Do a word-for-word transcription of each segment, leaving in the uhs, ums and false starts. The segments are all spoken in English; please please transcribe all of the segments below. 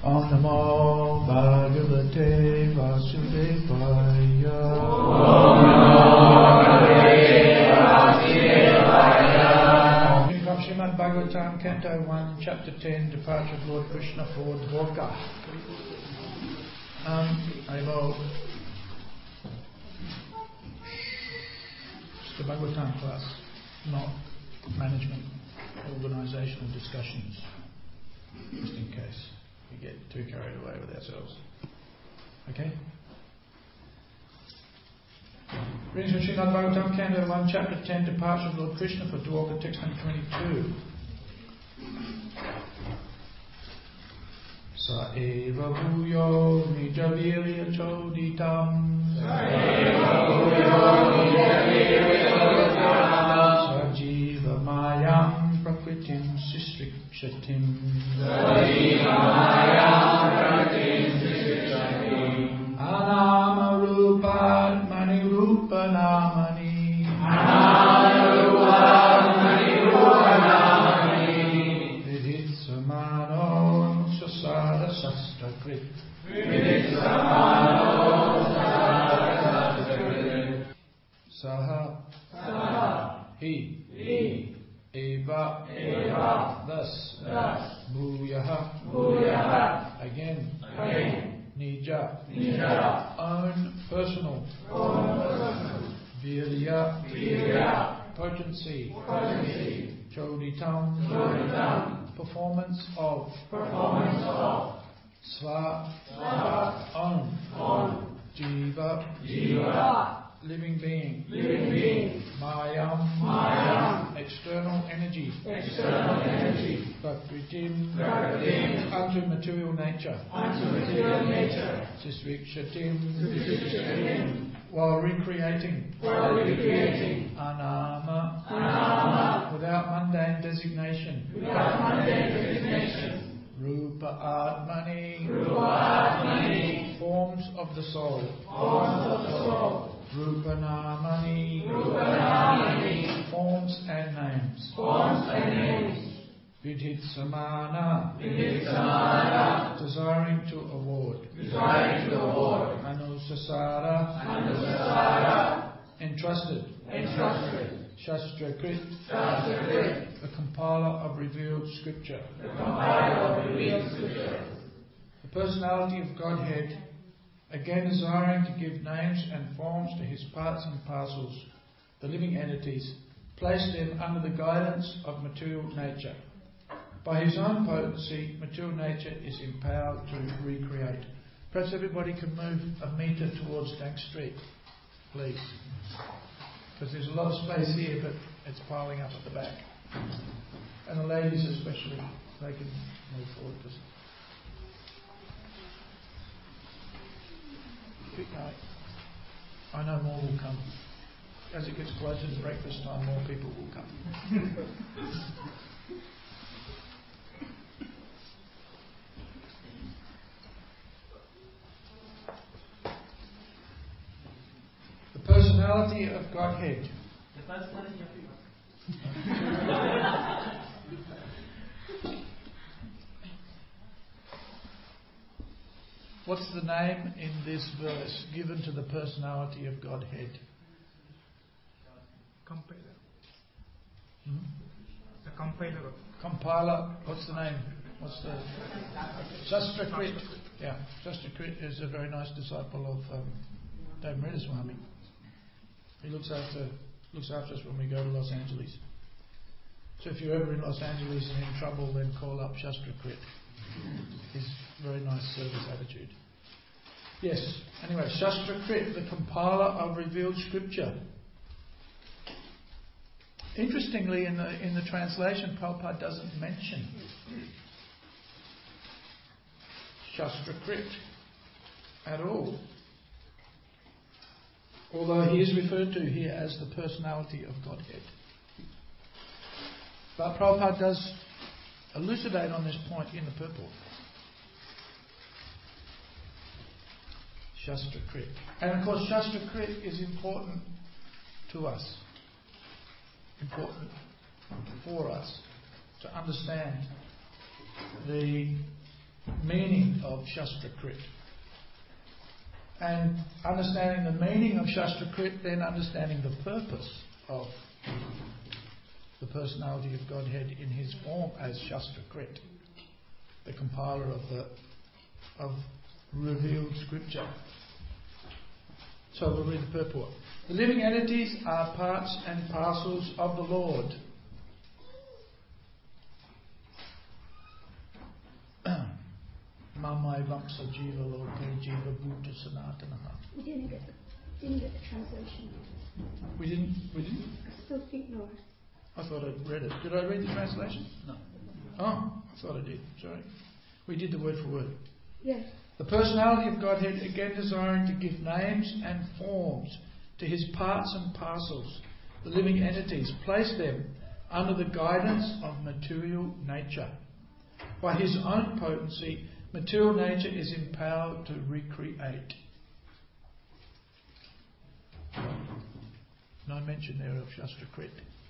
Om Namo Bhagavate Vasudevaya. Om Namo Bhagavate Vasudevaya. From Srimad Bhagavatam, Canto one, Chapter ten, Departure of Lord Krishna for Dwarka. Um, Haribo. It's the Bhagavatam class, not management, organisational discussions, just in case we get too carried away with ourselves. Okay? Readings from Srimad Bhagavatam, Canto one, Chapter ten, Departure of Lord Krishna for Dwarka, text number twenty-two. Sa eva bhuyo nijavirya choditam. Sa eva bhuyo nijavirya choditam. Sajiva mayam prakritim sistrikshatim. Sajiva mayam prakritim sistrikshatim. Anama rupat mani rupa namani. Anama rupat mani rupa namani. Vidit samano sasara sastrakrit. Vidit samano sasara sastrakrit. Saha Saha He He Eva Eva Thus Thus Bhuyaha Bhuyaha Again Again Nija Nija Own personal Own personal Virya Virya Potency Potency Choditam Choditam Performance of Performance of Sva Sva Own Own Jiva Jiva Living being Living being Mayam Mayam External energy External energy Prakritim Prakritim Unto material nature Unto material nature Sisvikshatim Sisvikshatim While recreating While recreating Anama Anama Without mundane designation Without mundane designation Rupa Atmani Rupa Atmani Forms of the soul Forms of the soul Rupa Namani Rupa Namani Forms and names Forms and names Vidhit Samana Vidhit Samana Desiring to award Desiring to award Anusasara Anusasara Entrusted Entrusted Shastrakrit Shastrakrit The compiler of revealed scripture The compiler of revealed scripture The personality of Godhead again desiring to give names and forms to his parts and parcels, the living entities, place them under the guidance of material nature. By his own potency, material nature is empowered to recreate. Perhaps everybody can move a metre towards Dank Street, please. Because there's a lot of space here, but it's piling up at the back. And the ladies especially, they can move forward. Just keep going. I know more will come. As it gets closer to breakfast time, more people will come. The personality of Godhead. The personality of God. What's the name in this verse given to the personality of Godhead? Compiler. Hmm? The compiler of Compiler. What's the name? What's the Shastrakrit? Yeah, Shastrakrit is a very nice disciple of um, Devamrita Swami. He looks after looks after us when we go to Los Angeles. So if you're ever in Los Angeles and in trouble, then call up Shastrakrit. His very nice service attitude. Yes. Anyway, Shastrakrit, the compiler of revealed scripture. Interestingly, in the in the translation, Prabhupada doesn't mention Shastrakrit at all. Although he is referred to here as the personality of Godhead. But Prabhupada does elucidate on this point in the purport. Shastrakrit. And of course Shastrakrit is important to us. Important for us to understand the meaning of Shastrakrit. And understanding the meaning of Shastrakrit, then understanding the purpose of the personality of Godhead in his form as Shastrakrit, the compiler of the of revealed scripture. So we'll read the purport. The living entities are parts and parcels of the Lord. Mamai Vamsa Jiva Loke Jiva Bhuta Sanatanaha. We didn't get the, didn't get the translation. We didn't we didn't? I still think no. I thought I'd read it. Did I read the translation? No. Oh, I thought I did. Sorry. We did the word for word. Yes. The personality of Godhead, again desiring to give names and forms to his parts and parcels, the living entities, place them under the guidance of material nature. By his own potency, material nature is empowered to recreate. No mention there of Shastrakrit.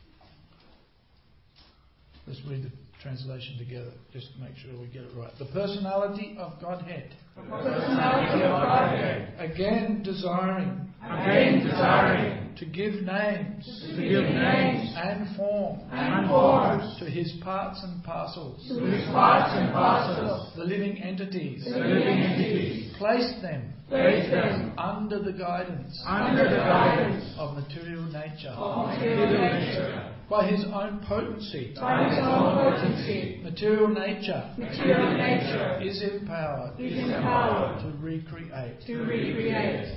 Let's read the translation together, just to make sure we get it right. The personality of Godhead. The personality of Godhead. Again desiring. Again desiring. To give names. To give names. And form. And forms. To his parts and parcels. To his parts and parcels. The living entities. The living entities. Place them. Place them. Under the guidance. Under the guidance. Of material nature. Of material nature. By his own potency. By his own potency. Material nature. Material nature. Is empowered. Is empowered. To recreate. To recreate.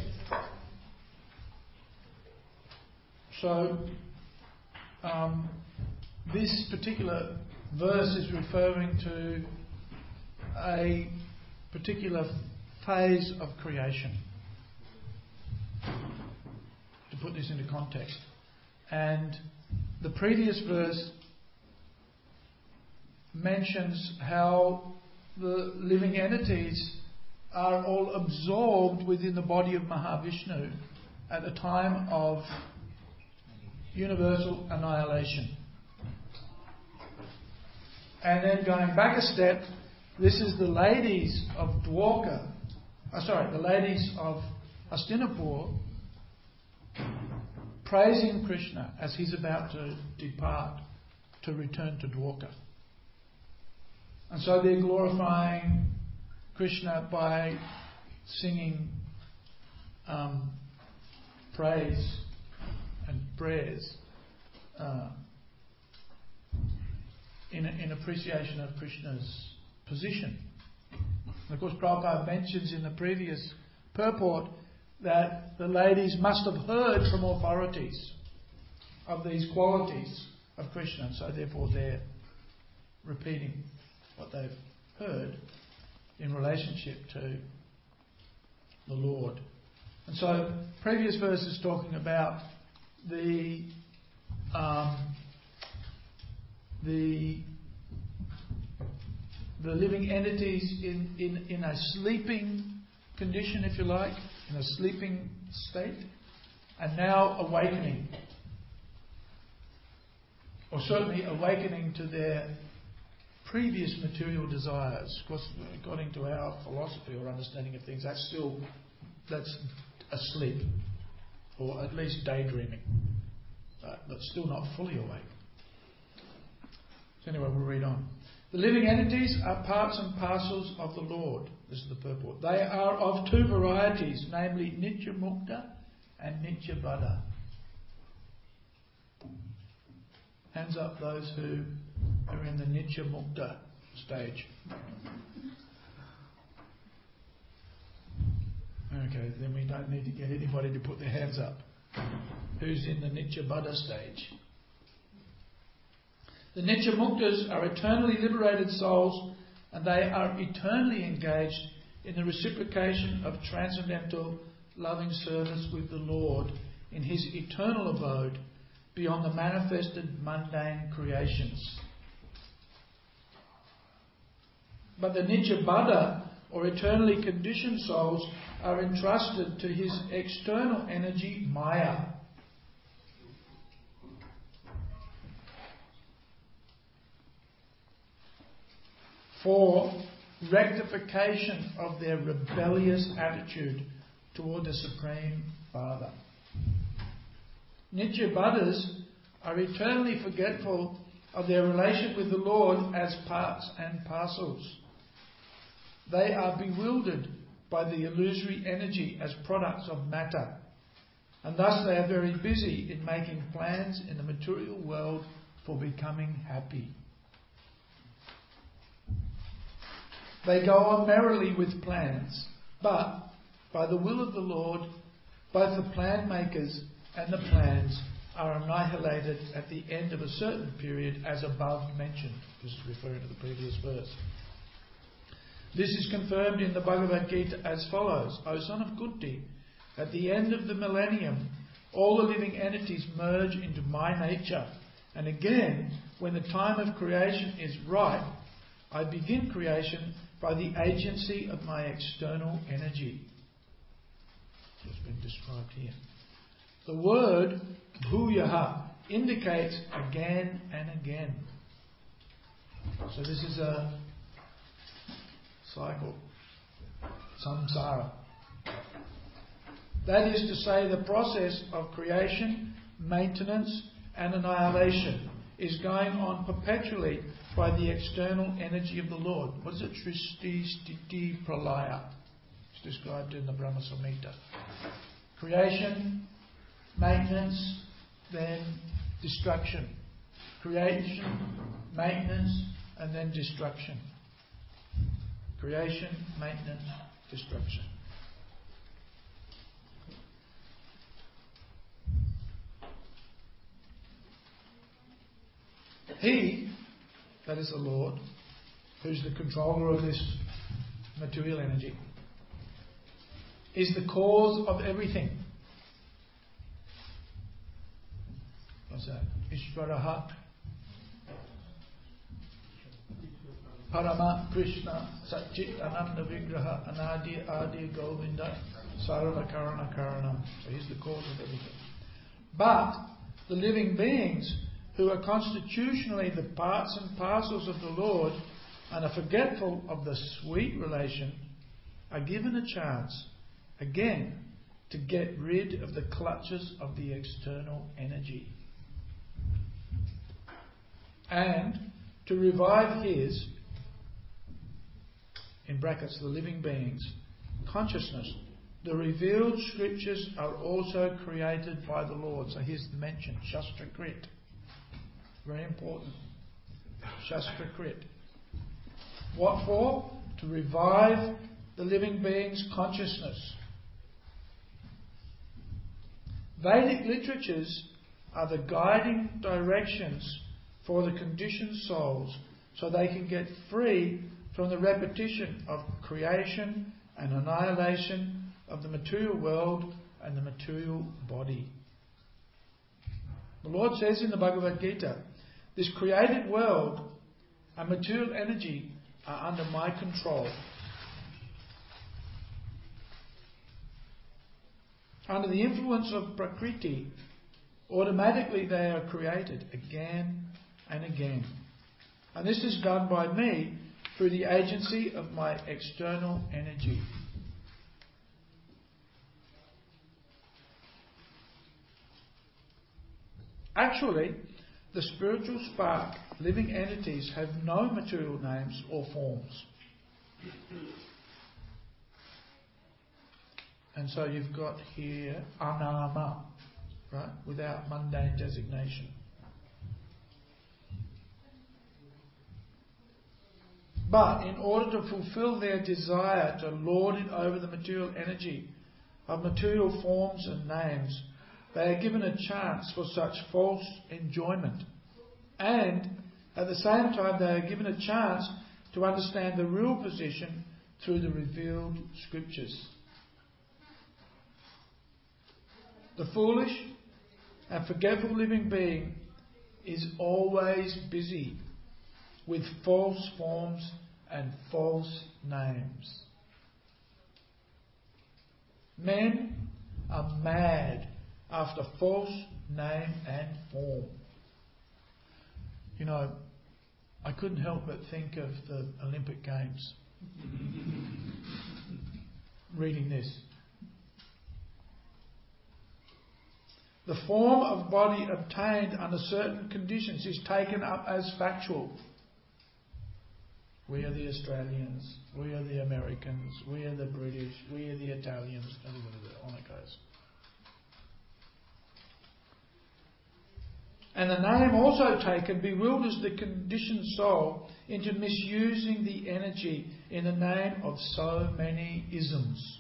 So, um, this particular verse is referring to a particular phase of creation. To put this into context. And the previous verse mentions how the living entities are all absorbed within the body of Mahavishnu at the time of universal annihilation. And then going back a step, this is the ladies of Dwarka, uh, sorry, the ladies of Hastinapur praising Krishna as he's about to depart to return to Dwarka. And so they're glorifying Krishna by singing um, praise and prayers uh, in, in appreciation of Krishna's position. And of course, Prabhupada mentions in the previous purport that the ladies must have heard from authorities of these qualities of Krishna, so therefore they're repeating what they've heard in relationship to the Lord. And so, previous verse is talking about the um, the the living entities in, in, in a sleeping condition, if you like, in a sleeping state, and now awakening, or certainly awakening to their previous material desires. Of course, according to our philosophy or understanding of things, that's still that's asleep, or at least daydreaming, but, but still not fully awake. So anyway, we'll read on. The living entities are parts and parcels of the Lord. This is the purport. They are of two varieties, namely Nitya Mukta and Nitya Baddha. Hands up those who are in the Nitya Mukta stage. Okay, then we don't need to get anybody to put their hands up. Who's in the Nitya Baddha stage? The Nitya Muktas are eternally liberated souls, and they are eternally engaged in the reciprocation of transcendental loving service with the Lord in his eternal abode beyond the manifested mundane creations. But the Nitya Baddha, or eternally conditioned souls, are entrusted to his external energy, Maya. For rectification of their rebellious attitude toward the Supreme Father. Nitya Buddhas are eternally forgetful of their relation with the Lord as parts and parcels. They are bewildered by the illusory energy as products of matter, and thus they are very busy in making plans in the material world for becoming happy. They go on merrily with plans, but by the will of the Lord, both the plan makers and the plans are annihilated at the end of a certain period as above mentioned. This is referring to the previous verse. This is confirmed in the Bhagavad Gita as follows: O son of Kunti, at the end of the millennium, all the living entities merge into my nature, and again, when the time of creation is ripe, I begin creation by the agency of my external energy. It's been described here. The word bhuyaha indicates again and again. So this is a cycle, samsara. That is to say, the process of creation, maintenance and annihilation is going on perpetually by the external energy of the Lord. What is it? Srishti Stiti Pralaya. It's described in the Brahma Samhita. Creation, maintenance, then destruction. Creation, maintenance, and then destruction. Creation, maintenance, destruction. He, that is the Lord, who's the controller of this material energy, is the cause of everything. What's that? Ishvaraha Parama Krishna Satchit Ananda Vigraha Anadi Adi Govinda Sarva Karana Karanam. So he's the cause of everything. But the living beings who are constitutionally the parts and parcels of the Lord and are forgetful of the sweet relation are given a chance again to get rid of the clutches of the external energy and to revive his, in brackets, the living beings, consciousness. The revealed scriptures are also created by the Lord. So here's the mention, Shastra Krit. Very important. Shastra Krit. What for? To revive the living being's consciousness. Vedic literatures are the guiding directions for the conditioned souls so they can get free from the repetition of creation and annihilation of the material world and the material body. The Lord says in the Bhagavad Gita, this created world and material energy are under my control. Under the influence of Prakriti, automatically they are created again and again. And this is done by me through the agency of my external energy. Actually, the spiritual spark, living entities, have no material names or forms. And so you've got here anama, right, without mundane designation. But in order to fulfill their desire to lord it over the material energy of material forms and names, they are given a chance for such false enjoyment. And at the same time they are given a chance to understand the real position through the revealed scriptures. The foolish and forgetful living being is always busy with false forms and false names. Men are mad after false name and form. You know, I couldn't help but think of the Olympic Games reading this. The form of body obtained under certain conditions is taken up as factual. We are the Australians, we are the Americans, we are the British, we are the Italians, on it goes. And the name also taken bewilders the conditioned soul into misusing the energy in the name of so many isms.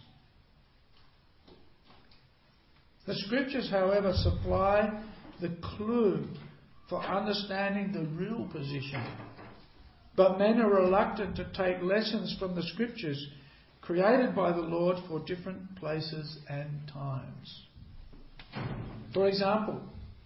The scriptures, however, supply the clue for understanding the real position. But men are reluctant to take lessons from the scriptures created by the Lord for different places and times. For example,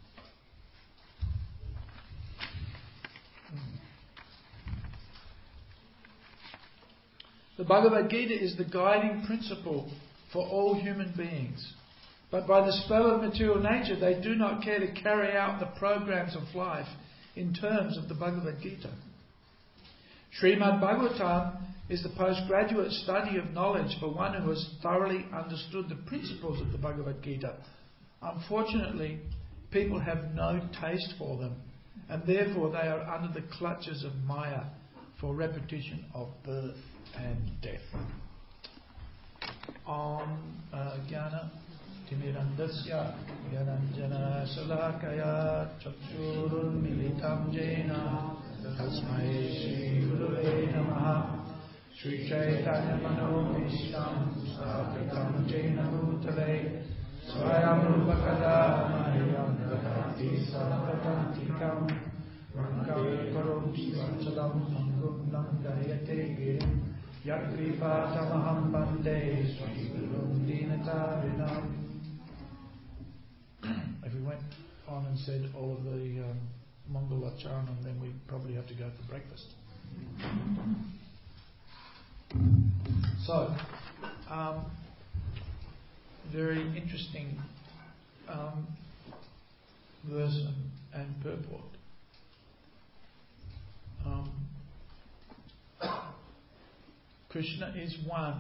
the Bhagavad Gita is the guiding principle for all human beings. But by the spell of material nature, they do not care to carry out the programs of life in terms of the Bhagavad Gita. Srimad Bhagavatam is the postgraduate study of knowledge for one who has thoroughly understood the principles of the Bhagavad Gita. Unfortunately, people have no taste for them, and therefore they are under the clutches of Maya for repetition of birth and death. Om uh, Jnana Timirandasya Gyananjana Salakaya Chakshurun Militam Jena Tasmai Shri Gurave Namaha Shri Chaitanya Mano Visham Sthapitam Jena Bhutale Swayam Rupakada Mahayam Drakati Sarvatantikam Rankam Karoti Vachalam Mangum Nandayate Girim Yakripatamaham Bande Sri Gurum Dinatarinam. If we went on and said all of the um, Mongol Charanam, then we'd probably have to go for breakfast. So, um, very interesting um, verse and, and purport. Um, Krishna is one,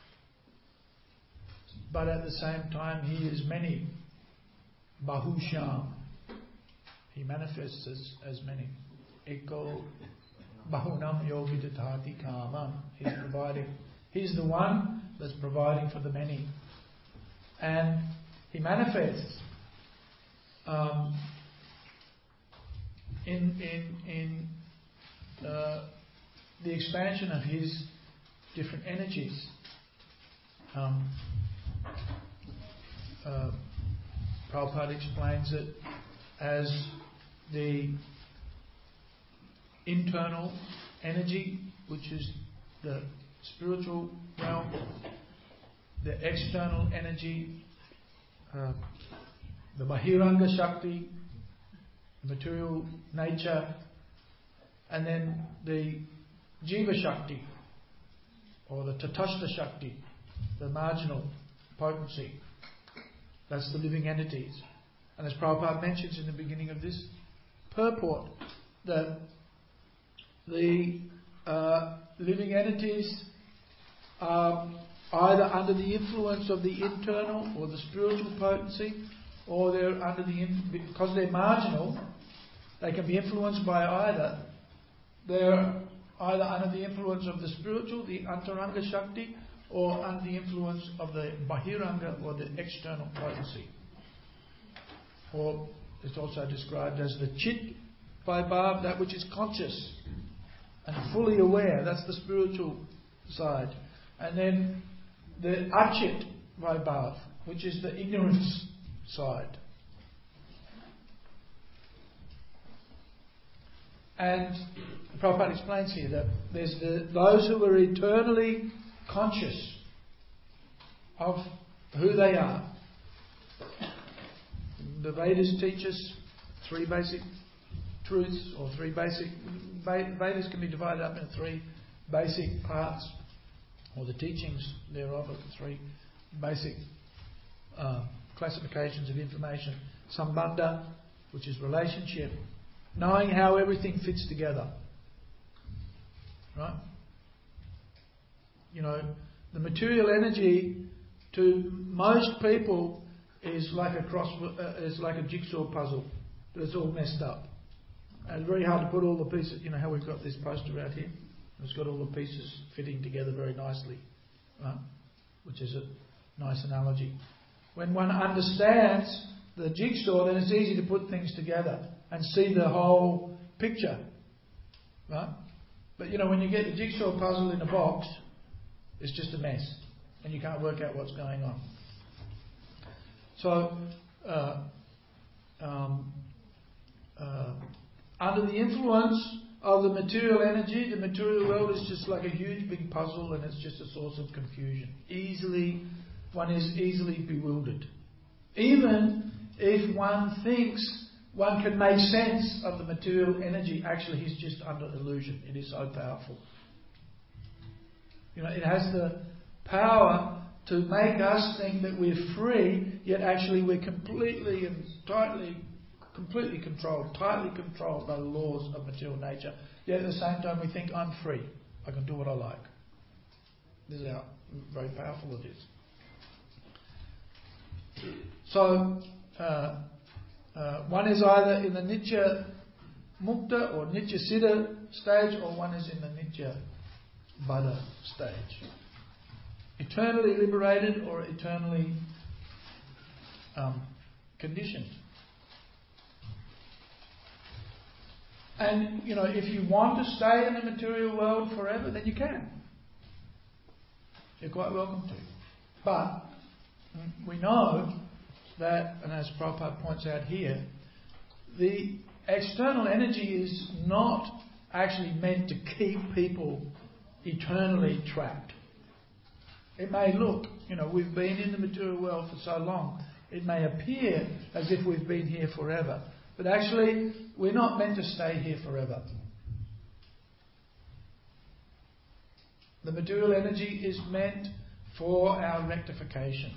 but at the same time he is many. Bahusham. He manifests as, as many. Eko Bahunam Yogi Datati Kamam. He's providing. He's the one that's providing for the many. And he manifests um, in in in uh, the expansion of his different energies. Um, uh, Prabhupada explains it as the internal energy, which is the spiritual realm, the external energy, uh, the Bahiranga Shakti, the material nature, and then the Jiva Shakti, or the Tatastha Shakti, the marginal potency. That's the living entities. And as Prabhupada mentions in the beginning of this purport, that the uh, living entities are either under the influence of the internal or the spiritual potency, or they're under the because they're marginal, they can be influenced by either. They're either under the influence of the spiritual, the Antaranga Shakti, or under the influence of the Bahiranga, or the external potency. Or it's also described as the Chit Vaibhav, that which is conscious and fully aware. That's the spiritual side. And then the Achit Vaibhav, which is the ignorance side. And Prabhupada explains here that there's the, those who are eternally conscious of who they are. The Vedas teach us three basic truths, or three basic... Vedas can be divided up into three basic parts, or the teachings thereof are three basic uh, classifications of information. Sambandha, which is relationship, knowing how everything fits together. Right? You know, the material energy to most people is like a cross, uh, is like a jigsaw puzzle. It's all messed up. And it's very hard to put all the pieces. You know how we've got this poster out here? It's got all the pieces fitting together very nicely, right? Which is a nice analogy. When one understands the jigsaw, then it's easy to put things together and see the whole picture, right? But you know, when you get the jigsaw puzzle in a box, it's just a mess, and you can't work out what's going on. So, uh, um, uh, under the influence of the material energy, the material world is just like a huge big puzzle, and it's just a source of confusion. Easily, one is easily bewildered. Even if one thinks one can make sense of the material energy, actually he's just under illusion. It is so powerful. You know, it has the power to make us think that we're free, yet actually we're completely and tightly, completely controlled, tightly controlled by the laws of material nature. Yet at the same time we think, I'm free. I can do what I like. This is how very powerful it is. So, uh, uh, one is either in the Nitya Mukta or Nitya Siddha stage, or one is in the Nitya Baddha stage. Eternally liberated or eternally um, conditioned. And, you know, if you want to stay in the material world forever, then you can. You're quite welcome to. But we know that, and as Prabhupada points out here, the external energy is not actually meant to keep people eternally trapped. It may look, you know, we've been in the material world for so long, it may appear as if we've been here forever. But actually, we're not meant to stay here forever. The material energy is meant for our rectification.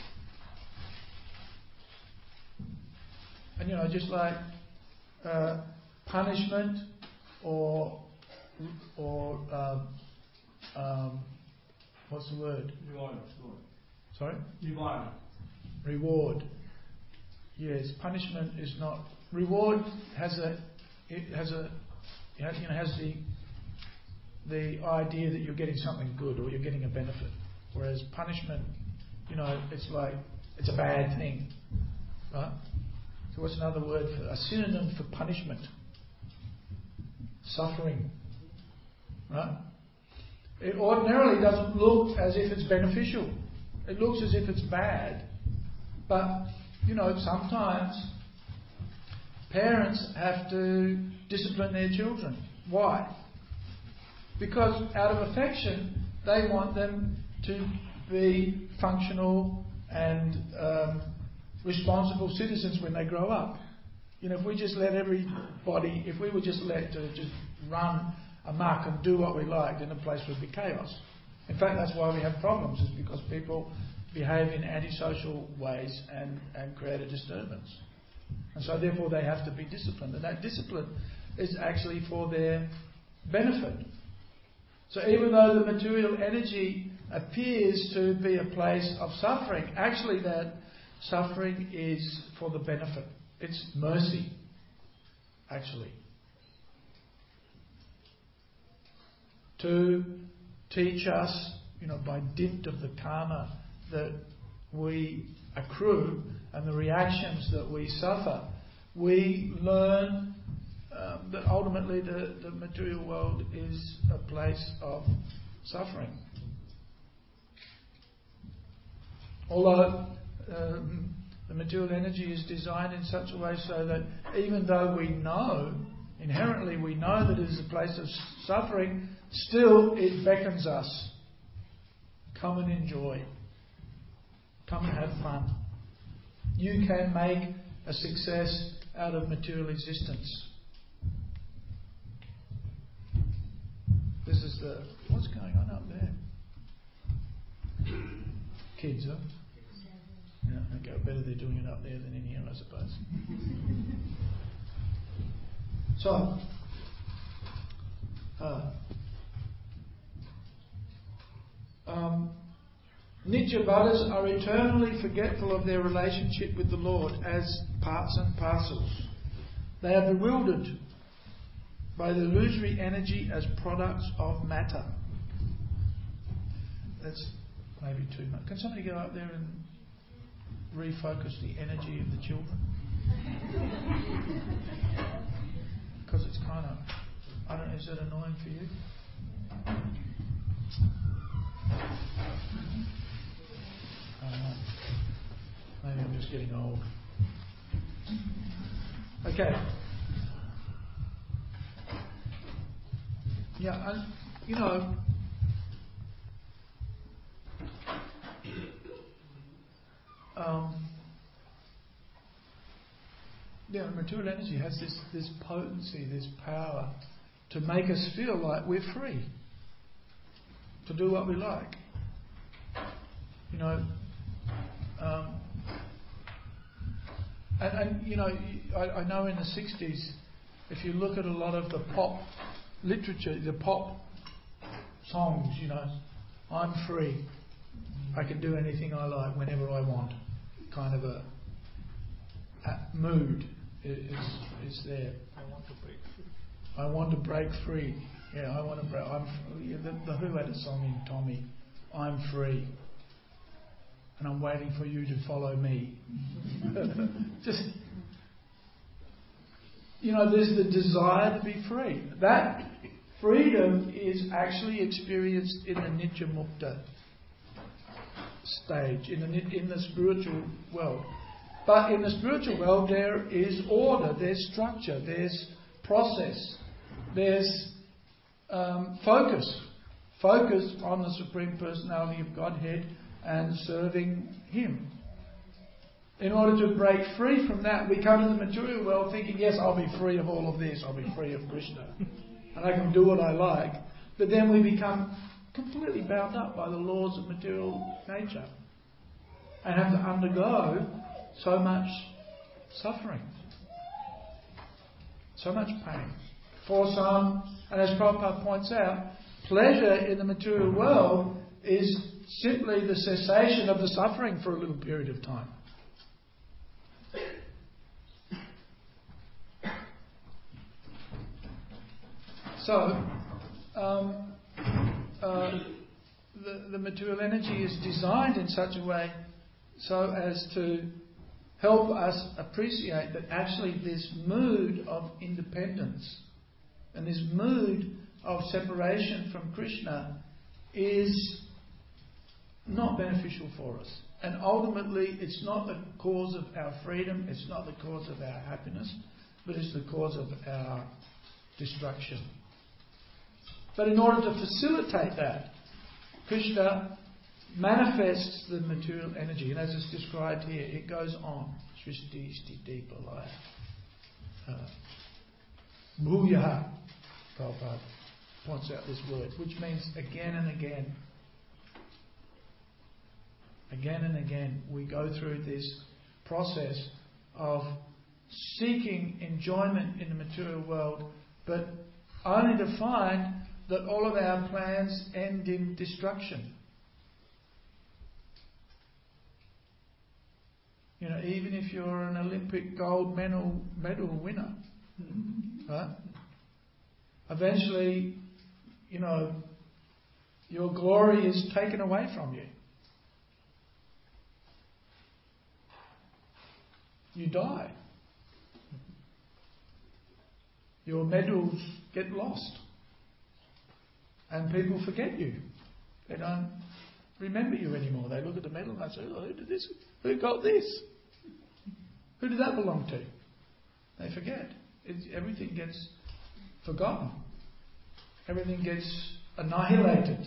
And you know, just like uh, punishment or or um, um, what's the word? Reward. Sorry? Reward. Reward. Yes, punishment is not. Reward has a it has a you know has the the idea that you're getting something good or you're getting a benefit, whereas punishment, you know, it's like it's a bad thing, right? So what's another word for a synonym for punishment? Suffering, right? It ordinarily doesn't look as if it's beneficial. It looks as if it's bad, but you know, sometimes parents have to discipline their children. Why? Because out of affection, they want them to be functional and um, responsible citizens when they grow up. You know, if we just let everybody, if we were just let to just run amok and do what we like, then the place would be chaos. In fact, that's why we have problems, is because people behave in antisocial ways and, and create a disturbance. And so therefore they have to be disciplined. And that discipline is actually for their benefit. So even though the material energy appears to be a place of suffering, actually that suffering is for the benefit. It's mercy, actually. To teach us, you know, by dint of the karma that we accrue and the reactions that we suffer, we learn um, that ultimately the, the material world is a place of suffering. Although um, the material energy is designed in such a way so that even though we know, inherently we know that it is a place of suffering, still it beckons us. Come and enjoy. Come and have fun. You can make a success out of material existence. This is the... What's going on up there? Kids, huh? Yeah, okay, better they're doing it up there than in here, I suppose. So, uh, um, Nityabhadas are eternally forgetful of their relationship with the Lord as parts and parcels. They are bewildered by the illusory energy as products of matter. That's maybe too much. Can somebody go up there and refocus the energy of the children? Because it's kind of, I don't know, is that annoying for you? I don't know. Maybe I'm just getting old. Okay. Yeah, I, you know, um, yeah, material energy has this, this potency, this power to make us feel like we're free to do what we like. You know, um, and, and you know, I, I know in the sixties, if you look at a lot of the pop literature, the pop songs, you know, I'm free, I can do anything I like whenever I want, kind of a, a mood is is there. I want to break free. I want to break free. Yeah, I want to break. I'm. Yeah, the, the Who had a song in Tommy, I'm free, and I'm waiting for you to follow me. Just, you know, there's the desire to be free. That freedom is actually experienced in the Nitya Mukta stage, in the in the spiritual world. But in the spiritual world, there is order, there's structure, there's process, there's um, focus. Focus on the Supreme Personality of Godhead and serving Him. In order to break free from that, we come to the material world thinking, yes, I'll be free of all of this, I'll be free of Krishna, and I can do what I like. But then we become completely bound up by the laws of material nature and have to undergo so much suffering, so much pain. For some, and as Prabhupada points out, pleasure in the material world is simply the cessation of the suffering for a little period of time. So, um, uh, the, the material energy is designed in such a way so as to help us appreciate that actually this mood of independence and this mood of separation from Krishna is not beneficial for us. And ultimately, it's not the cause of our freedom, it's not the cause of our happiness, but it's the cause of our destruction. But in order to facilitate that, Krishna manifests the material energy, and as it's described here, it goes on. Srishti Sthiti Pralaya. Bhuyaha, Prabhupada points out this word, which means again and again. Again and again, we go through this process of seeking enjoyment in the material world, but only to find that all of our plans end in destruction. You know, even if you're an Olympic gold medal medal winner, right? Eventually, you know, your glory is taken away from you. You die. Your medals get lost. And people forget you. They don't remember you anymore. They look at the medal and they say, oh, who did this? Who got this? Who did that belong to? They forget. It's, everything gets forgotten. Everything gets annihilated.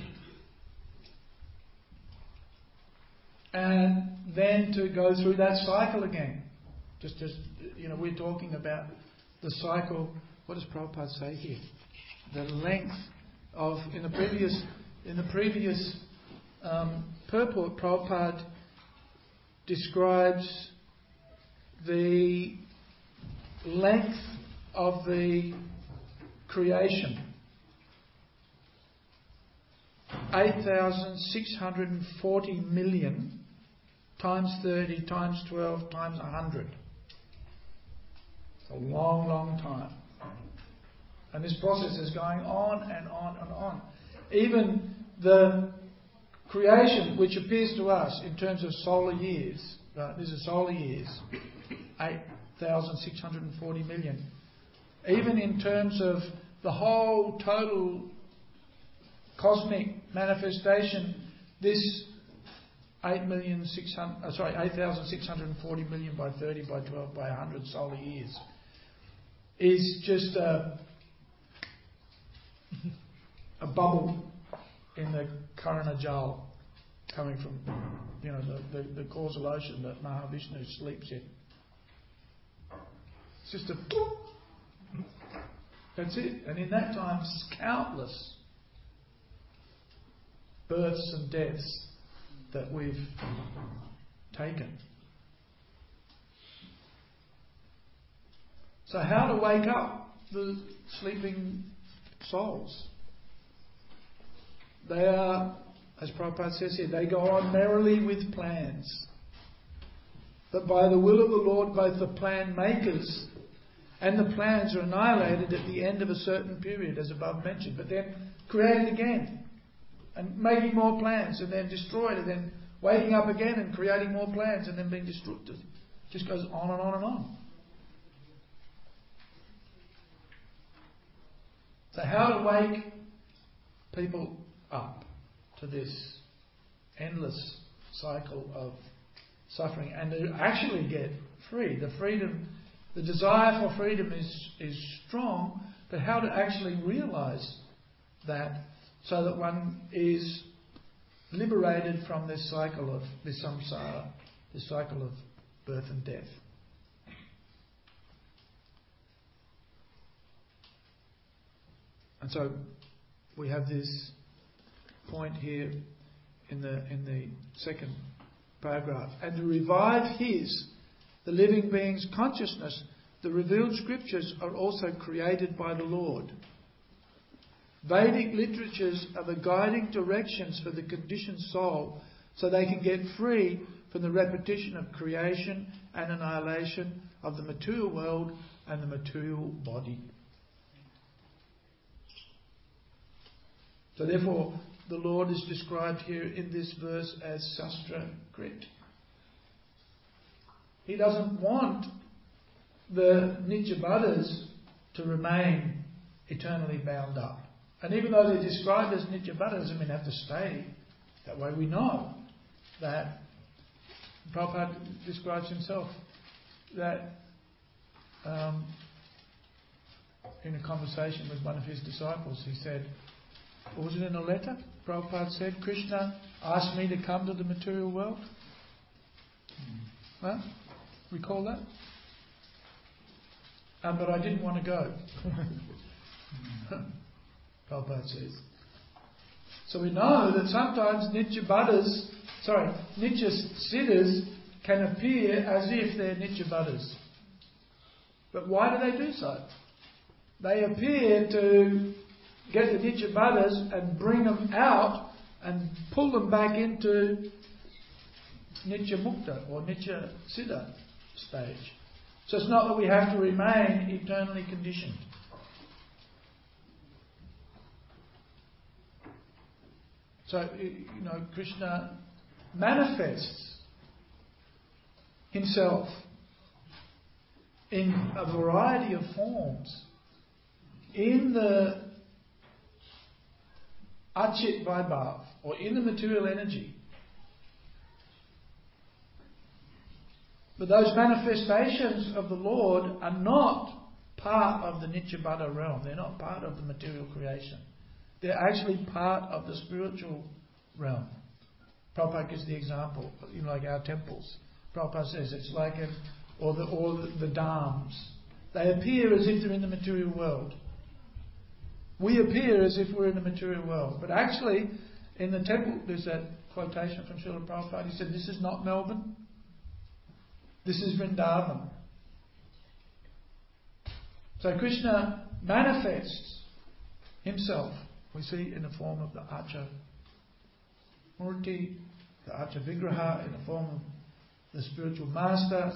And then to go through that cycle again. Just as, you know, we're talking about the cycle. What does Prabhupada say here? The length of, in the previous, in the previous um, purport, Prabhupada describes the length of the creation. eight thousand six hundred forty million times thirty times twelve times one hundred. It's a long, long time. And this process is going on and on and on. Even the creation, which appears to us in terms of solar years, right, these are solar years, eight thousand six hundred forty million. Even in terms of the whole total cosmic manifestation, this eight million six hundred, uh, sorry, eight thousand six hundred forty million by thirty by twelve by one hundred solar years is just a, a bubble in the Karanajal coming from, you know, the, the, the causal ocean that Mahavishnu sleeps in. It's just a that's it. And in that time, countless births and deaths that we've taken. So how to wake up the sleeping souls? They are, as Prabhupada says here, they go on merrily with plans. But by the will of the Lord, both the plan makers and the plans are annihilated at the end of a certain period, as above mentioned, but then created again, and making more plans, and then destroyed, and then waking up again and creating more plans, and then being destroyed. It just goes on and on and on. So how to wake people up to this endless cycle of suffering and to actually get free. The freedom, the desire for freedom is, is strong, but how to actually realise that so that one is liberated from this cycle of this samsara, this cycle of birth and death. And so we have this point here in the in the second paragraph. And to revive his, the living being's consciousness, the revealed scriptures are also created by the Lord. Vedic literatures are the guiding directions for the conditioned soul so they can get free from the repetition of creation and annihilation of the material world and the material body. So therefore, the Lord is described here in this verse as Sastra Krit. He doesn't want the Nityabadas to remain eternally bound up. And even though they're described as Nityabadas, doesn't mean they have to stay that way. We know that Prabhupada describes himself that um, in a conversation with one of his disciples, he said, or was it in a letter? Prabhupada said, Krishna asked me to come to the material world. Huh? Recall that? Um, but I didn't want to go. Prabhupada says. So we know that sometimes Nityabadas, sorry, Nitya Siddhas can appear as if they're Nityabadas. But why do they do so? They appear to get the Nityabadas and bring them out and pull them back into Nitya Mukta or Nitya Siddha stage. So it's not that we have to remain eternally conditioned. So, you know, Krishna manifests himself in a variety of forms in the Achit Vaibhav, or in the material energy. But those manifestations of the Lord are not part of the Nityabada realm. They're not part of the material creation. They're actually part of the spiritual realm. Prabhupada gives the example, you know, like our temples. Prabhupada says it's like an, or the or the, the dhams. They appear as if they're in the material world. We appear as if we're in the material world. But actually, in the temple, there's that quotation from Srila Prabhupada. He said, this is not Melbourne. This is Vrindavan. So Krishna manifests himself, we see, in the form of the Acha Murti, the Archavigraha in the form of the spiritual master,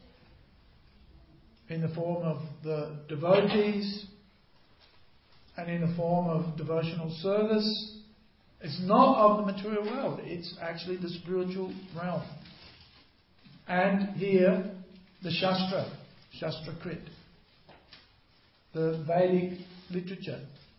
in the form of the devotees, and in the form of devotional service. It's not of the material world, it's actually the spiritual realm. And here, the Shastra, Shastra Krit, the Vedic literature.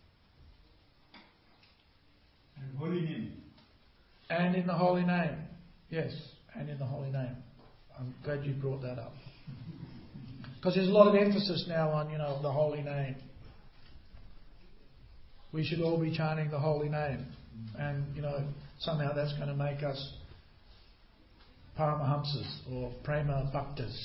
And holy name. And in the holy name. Yes, and in the holy name. I'm glad you brought that up. Because there's a lot of emphasis now on, you know, the holy name. We should all be chanting the holy name. And, you know, somehow that's going to make us Paramahamsas or Prema Bhaktas.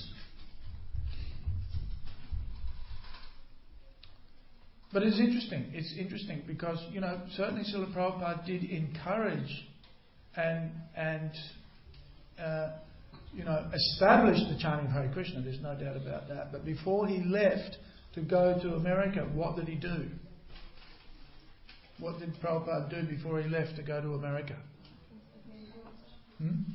But it's interesting. It's interesting because, you know, certainly Srila Prabhupada did encourage and, and uh, you know, establish the chanting of Hare Krishna. There's no doubt about that. But before he left to go to America, what did he do? What did Prabhupada do before he left to go to America? Hmm?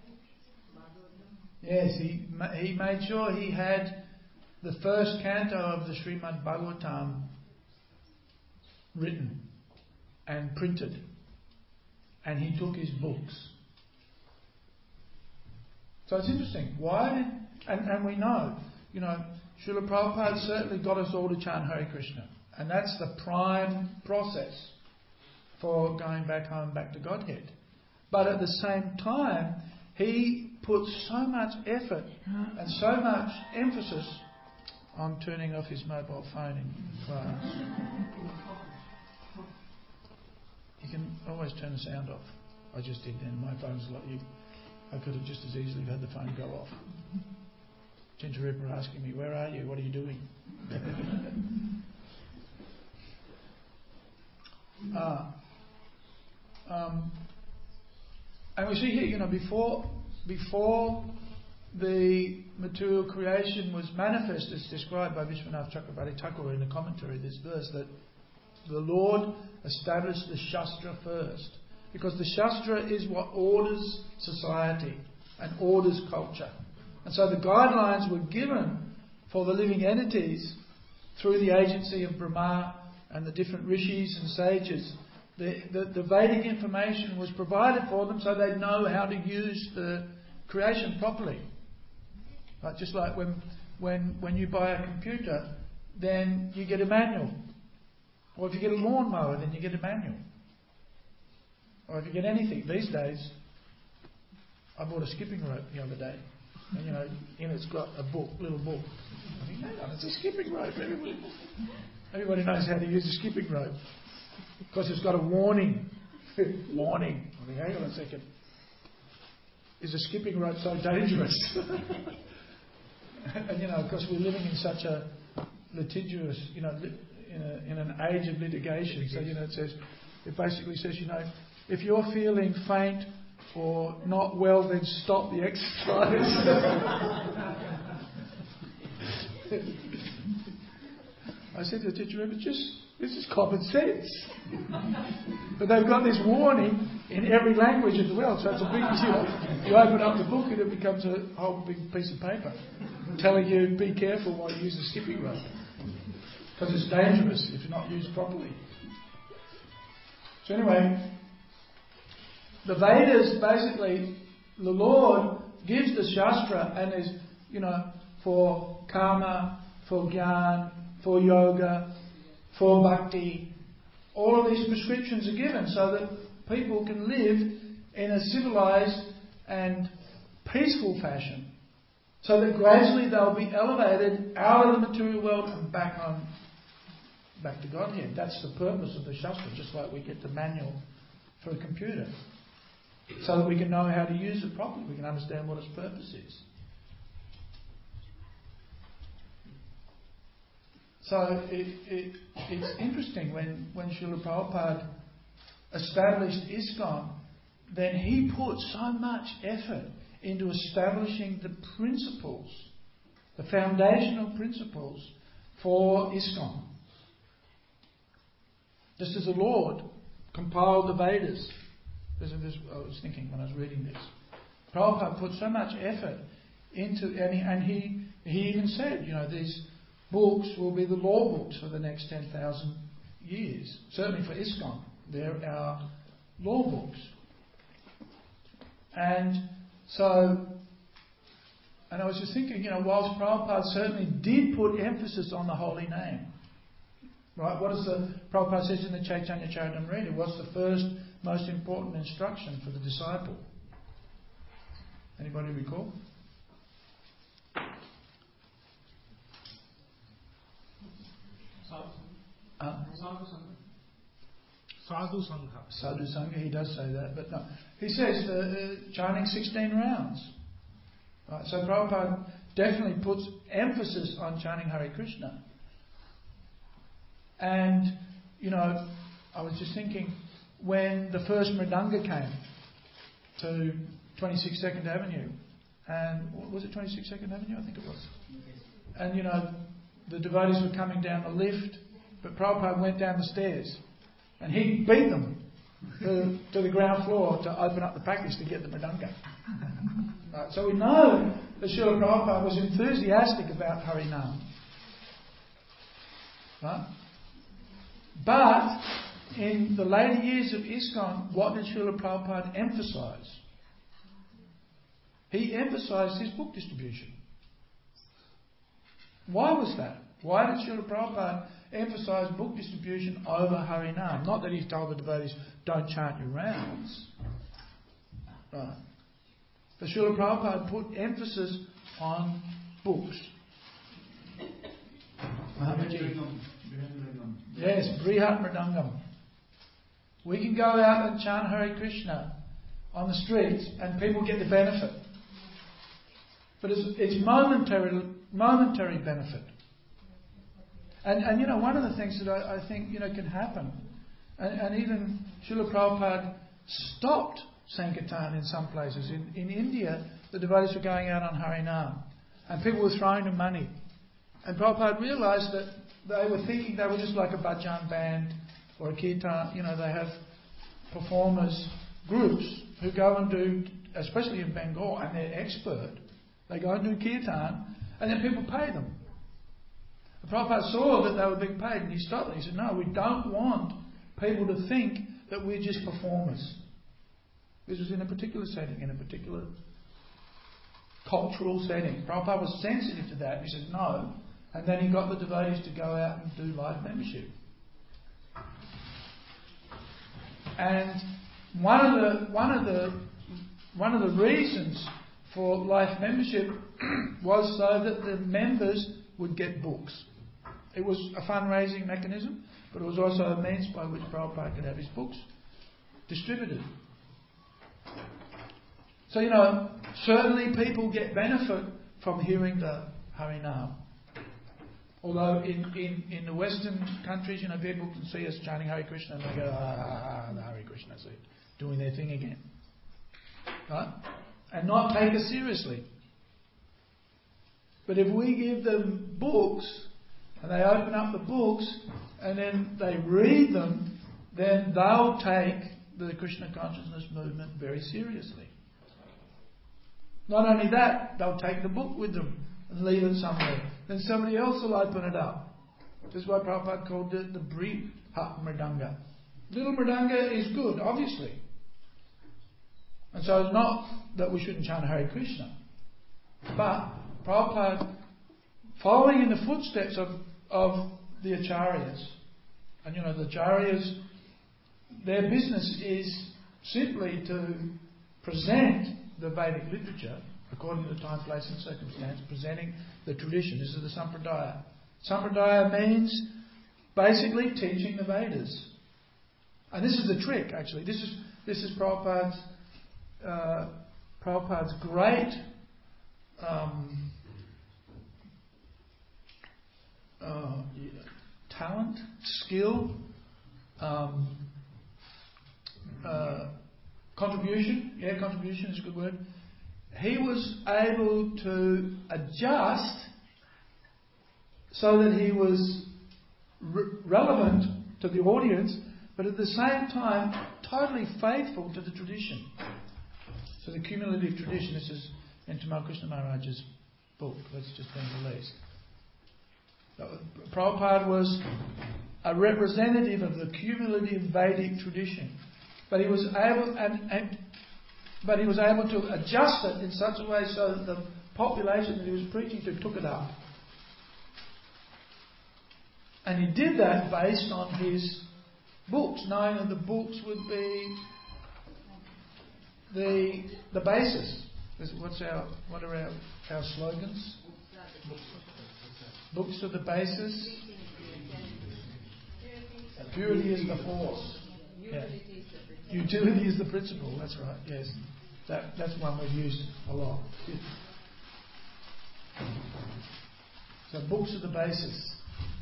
Yes, he he made sure he had the first canto of the Srimad Bhagavatam written and printed, and he took his books. So it's interesting. Why did and, and we know, you know, Srila Prabhupada certainly got us all to chant Hare Krishna. And that's the prime process for going back home, back to Godhead. But at the same time, he put so much effort and so much emphasis on turning off his mobile phone in class. You can always turn the sound off. I just did then. My phone's like you. I could have just as easily had the phone go off. Ginger Ripper asking me, "Where are you? What are you doing?" uh, um, and we see here, you know, before before the material creation was manifest, as described by Vishwanath Chakrabarti Thakur in the commentary of this verse, that the Lord established the Shastra first. Because the Shastra is what orders society and orders culture. And so the guidelines were given for the living entities through the agency of Brahma and the different rishis and sages. The, the, the Vedic information was provided for them so they'd know how to use the creation properly. Like just like when, when, when you buy a computer, then you get a manual. Or if you get a lawnmower, then you get a manual. Or if you get anything these days, I bought a skipping rope the other day, and you know, in it's got a book, little book. I think, hang on, it's a skipping rope. Everybody, everybody knows how to use a skipping rope because it's got a warning. warning. I think, hang on a second. Is a skipping rope so dangerous? And you know, of course, we're living in such a litigious, you know, in, a, in an age of litigation. So you know, it says, it basically says, you know, if you're feeling faint or not well, then stop the exercise. I said to the teacher, it's just, this is common sense. But they've got this warning in every language in the world, so it's a big, you know, you open up the book and it becomes a whole big piece of paper telling you, be careful while you use the skipping rope. Because it's dangerous if not used properly. So anyway, the Vedas, basically, the Lord gives the Shastra and is, you know, for karma, for jnana, for yoga, for bhakti. All of these prescriptions are given so that people can live in a civilized and peaceful fashion. So that gradually they'll be elevated out of the material world and back on, back to Godhead. That's the purpose of the Shastra, just like we get the manual for a computer. So that we can know how to use it properly. We can understand what its purpose is. So it, it, it's interesting when, when Srila Prabhupada established ISKCON, then he put so much effort into establishing the principles, the foundational principles for ISKCON. Just as the Lord compiled the Vedas This is this I was thinking when I was reading this. Prabhupada put so much effort into, and he, and he he even said, you know, these books will be the law books for the next ten thousand years. Certainly for ISKCON, they're our law books. And so, and I was just thinking, you know, whilst Prabhupada certainly did put emphasis on the holy name, right? What is the, Prabhupada says in the Chaitanya Charitamrita, what's the first most important instruction for the disciple? Anybody recall? Uh, Sadhu Sangha. Sadhu Sangha, he does say that, but no. He says uh, uh, chanting sixteen rounds. Right, so Prabhupada definitely puts emphasis on chanting Hare Krishna. And, you know, I was just thinking, when the first Mridanga came to twenty-six Second Avenue, and was it twenty-six Second Avenue? I think it was. And, you know, the devotees were coming down the lift, but Prabhupada went down the stairs. And he beat them to, to the ground floor to open up the package to get the Mridanga. Right, so we know that Srila Prabhupada was enthusiastic about Harinam. Right? But in the later years of ISKCON, what did Srila Prabhupada emphasise? He emphasised his book distribution. Why was that? Why did Srila Prabhupada emphasise book distribution over Harinam? Not that he told the devotees, don't chant your rounds. Right. But Srila Prabhupada put emphasis on books. Mahamaji. Yes, Brihat Mridangam. We can go out and chant Hare Krishna on the streets and people get the benefit. But it's, it's momentary, momentary benefit. And, and you know, one of the things that I, I think, you know, can happen, and, and even Srila Prabhupada stopped Sankirtan in some places. In, in India, the devotees were going out on Harinam, and people were throwing them money. And Prabhupada realised that they were thinking they were just like a bhajan band or a kirtan. You know, they have performers, groups who go and do, especially in Bengal, and they're expert. They go and do kirtan, and then people pay them. The Prabhupada saw that they were being paid, and he stopped them. He said, no, we don't want people to think that we're just performers. This was in a particular setting, in a particular cultural setting. Prabhupada was sensitive to that. He said, no. And then he got the devotees to go out and do life membership. And one of the one of the one of the reasons for life membership was so that the members would get books. It was a fundraising mechanism, but it was also a means by which Prabhupada could have his books distributed. So, you know, certainly people get benefit from hearing the Harinam. Although in, in, in the Western countries, you know, people can see us chanting Hare Krishna and they go, ah, the Hare Krishna, see, doing their thing again. Right? And not take us seriously. But if we give them books, and they open up the books, and then they read them, then they'll take the Krishna consciousness movement very seriously. Not only that, they'll take the book with them and leave it somewhere. Then somebody else will open it up. This is why Prabhupada called it the Brihat Mridanga. Little Mridanga is good, obviously. And so it's not that we shouldn't chant Hare Krishna. But Prabhupada, following in the footsteps of, of the Acharyas, and you know, the Acharyas, their business is simply to present the Vedic literature according to time, place and circumstance, presenting the tradition. This is the Sampradaya. Sampradaya means basically teaching the Vedas. And this is the trick, actually. This is this is Prabhupada's, uh, Prabhupada's great um, uh, talent, skill, um, uh, contribution. Yeah, contribution is a good word. He was able to adjust so that he was re- relevant to the audience, but at the same time totally faithful to the tradition. So the cumulative tradition, this is in Tamal Krishna Maharaj's book that's just been released. Prabhupada was a representative of the cumulative Vedic tradition, but he was able and, and but he was able to adjust it in such a way so that the population that he was preaching to took it up. And he did that based on his books, knowing that the books would be the the basis. What's our what are our, our slogans? Books are the basis. Purity is the force. Yeah. Utility is the principle. That's right. Yes, that that's one we've used a lot. So books are the basis.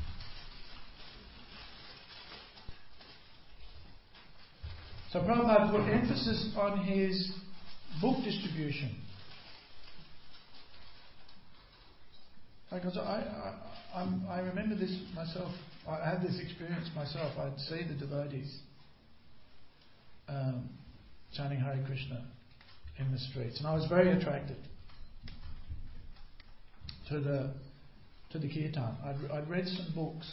So Prabhupada put emphasis on his book distribution. Because I, I, I'm, I remember this myself. I had this experience myself. I'd see the devotees um, chanting Hare Krishna in the streets, and I was very attracted to the to the kirtan. I'd, I'd read some books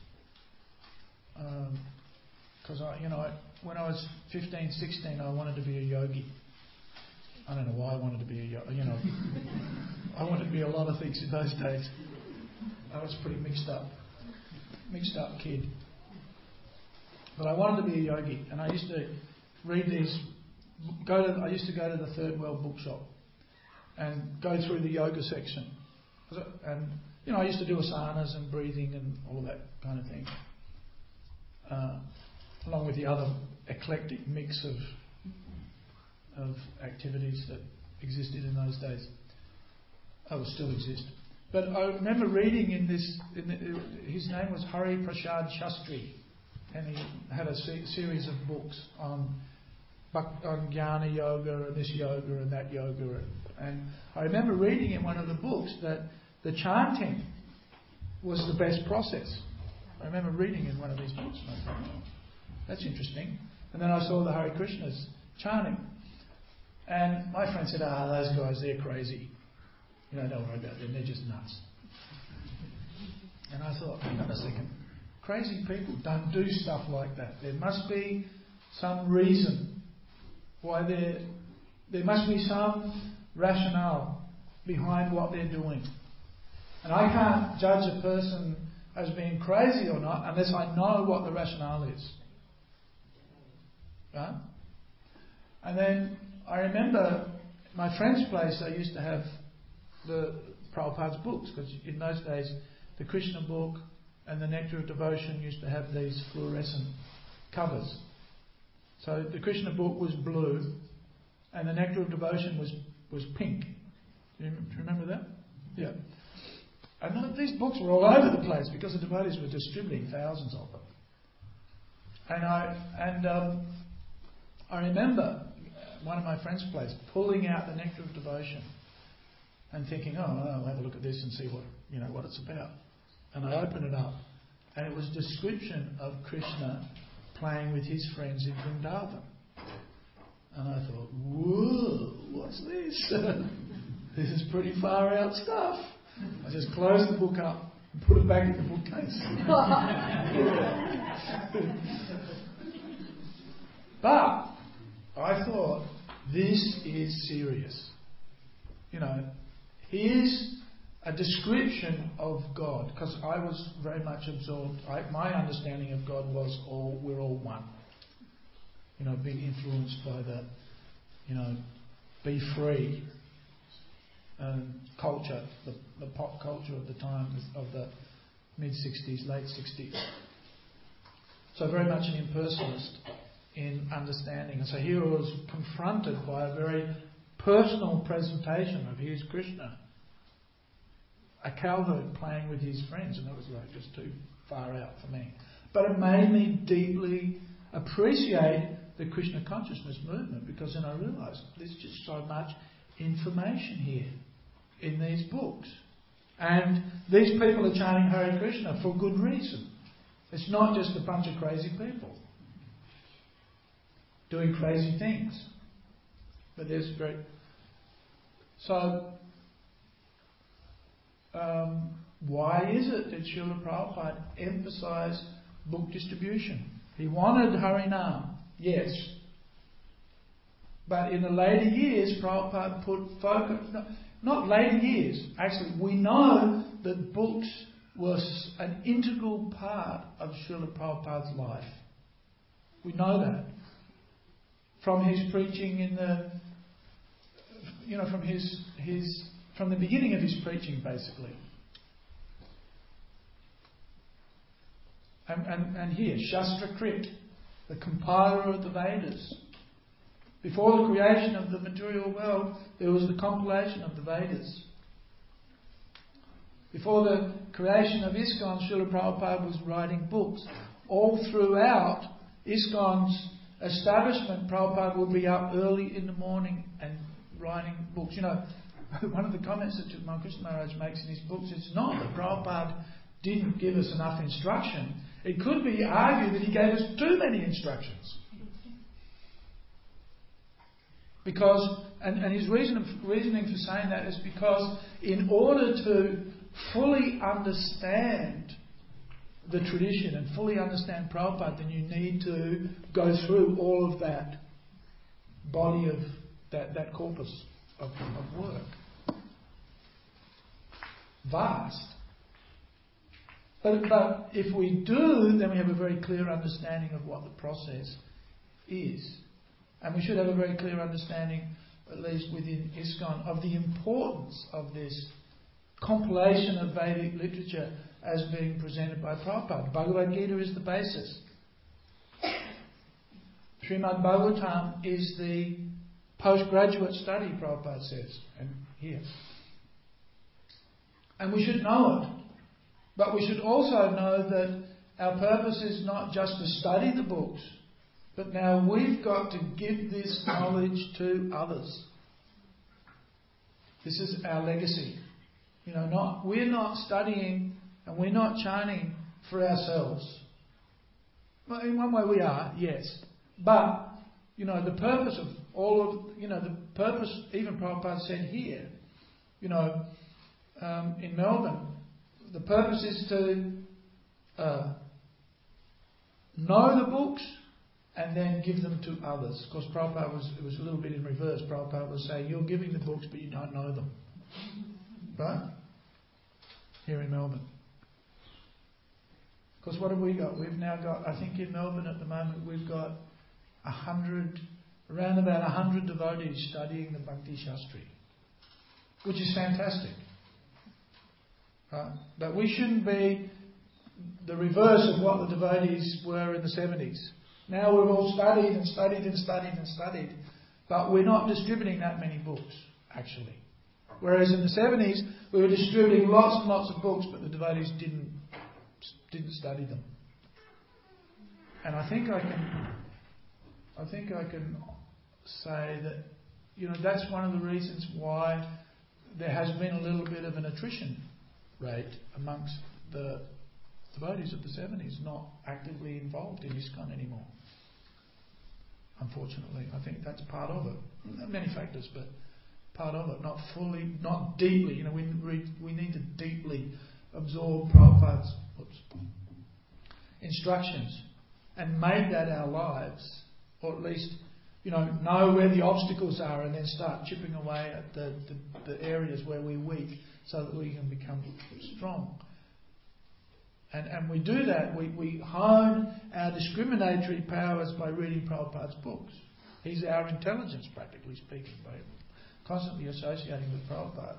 because um, I, you know, I, when I was fifteen, sixteen, I wanted to be a yogi. I don't know why I wanted to be a yogi. You know, I wanted to be a lot of things in those days. I was a pretty mixed up, mixed up kid. But I wanted to be a yogi, and I used to read these. Go to. I used to go to the Third World Bookshop and go through the yoga section, and you know, I used to do asanas and breathing and all that kind of thing, uh, along with the other eclectic mix of of activities that existed in those days. Oh, still exist. But I remember reading in this, in the, his name was Hari Prasad Shastri, and he had a se- series of books on, on Jnana Yoga and this yoga and that yoga. And I remember reading in one of the books that the chanting was the best process. I remember reading in one of these books, and I thought, oh, that's interesting. And then I saw the Hare Krishnas chanting. And my friend said, ah, those guys, they're crazy. You know, don't worry about them, they're just nuts. And I thought, hang on a second. Crazy people don't do stuff like that. There must be some reason why they're... There must be some rationale behind what they're doing. And I can't judge a person as being crazy or not unless I know what the rationale is. Right? And then I remember my friend's place, they used to have the Prabhupada's books, because in those days the Krishna book and the Nectar of Devotion used to have these fluorescent covers. So the Krishna book was blue and the Nectar of Devotion was, was pink. Do you, do you remember that? Yeah. And these books were all over the place because the devotees were distributing thousands of them. And I and um, I remember one of my friends' place pulling out the Nectar of Devotion and thinking, oh, I'll have a look at this and see what you know what it's about. And I opened it up, and it was a description of Krishna playing with his friends in Vrindavan. And I thought, whoa, what's this? This is pretty far out stuff. I just closed the book up and put it back in the bookcase. But I thought, this is serious. You know, here's a description of God, because I was very much absorbed. I, my understanding of God was all we're all one. You know, being influenced by the, you know, be free and culture, the, the pop culture of the time, of the mid-sixties, late sixties. So very much an impersonalist in understanding. And so here I was confronted by a very personal presentation of here's Krishna, a cowherd playing with his friends, and that was like just too far out for me. But it made me deeply appreciate the Krishna consciousness movement, because then I realised there's just so much information here in these books. And these people are chanting Hare Krishna for good reason. It's not just a bunch of crazy people. doing crazy things. But there's very... So, um, why is it that Srila Prabhupada emphasised book distribution? He wanted Harinam, yes. But in the later years, Prabhupada put focus... No, not later years, actually. We know that books were an integral part of Srila Prabhupada's life. We know that. From his preaching in the... You know, from his... his from the beginning of his preaching, basically. And, and, and here, Shastrakrit, the compiler of the Vedas. Before the creation of the material world, there was the compilation of the Vedas. Before the creation of ISKCON, Srila Prabhupada was writing books. All throughout ISKCON's establishment, Prabhupada would be up early in the morning and writing books. You know, one of the comments that Tupac Krishna Maharaj makes in his books, it's not that Prabhupada didn't give us enough instruction. It could be argued that he gave us too many instructions. Because, and, and his reason, reasoning for saying that is because in order to fully understand the tradition and fully understand Prabhupada, then you need to go through all of that body of, that, that corpus of, of work. Vast. But, but if we do, then we have a very clear understanding of what the process is. And we should have a very clear understanding, at least within ISKCON, of the importance of this compilation of Vedic literature as being presented by Prabhupada. Bhagavad Gita is the basis. Srimad Bhagavatam is the postgraduate study, Prabhupada says, and here. And we should know it. But we should also know that our purpose is not just to study the books, but now we've got to give this knowledge to others. This is our legacy. You know, not we're not studying and we're not chanting for ourselves. Well, in one way we are, yes. But, you know, the purpose of all of, you know, the purpose, even Prabhupada said here, you know, um, in Melbourne, the purpose is to uh, know the books and then give them to others. Of course, Prabhupada was, it was a little bit in reverse. Prabhupada was saying, you're giving the books but you don't know them. Right? Here in Melbourne. Of course, what have we got? We've now got, I think in Melbourne at the moment, we've got a hundred, around about a hundred devotees studying the Bhakti Shastri, which is fantastic. Right? But we shouldn't be the reverse of what the devotees were in the seventies. Now we've all studied and studied and studied and studied, but we're not distributing that many books, actually. Whereas in the seventies, we were distributing lots and lots of books, but the devotees didn't didn't study them. And I think I can, I think I can say that, you know, that's one of the reasons why there has been a little bit of an attrition rate amongst the devotees of the seventies, not actively involved in ISKCON anymore. Unfortunately, I think that's part of it. Many factors, but part of it. Not fully, not deeply. You know, we we, we need to deeply absorb Prabhupada's oops, instructions and make that our lives, or at least, you know, know where the obstacles are and then start chipping away at the, the, the areas where we're weak so that we can become strong. And, and we do that, we, we hone our discriminatory powers by reading Prabhupada's books. He's our intelligence, practically speaking, by constantly associating with Prabhupada.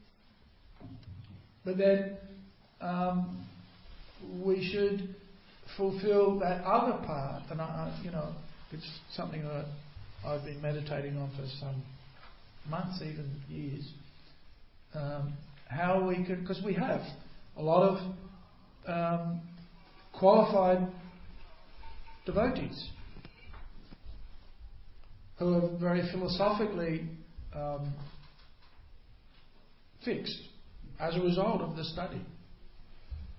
But then um, we should fulfill that other part, and I, I, you know, it's something that I've been meditating on for some months, even years. Um, how we could, because we have a lot of Um, qualified devotees who are very philosophically um, fixed as a result of the study.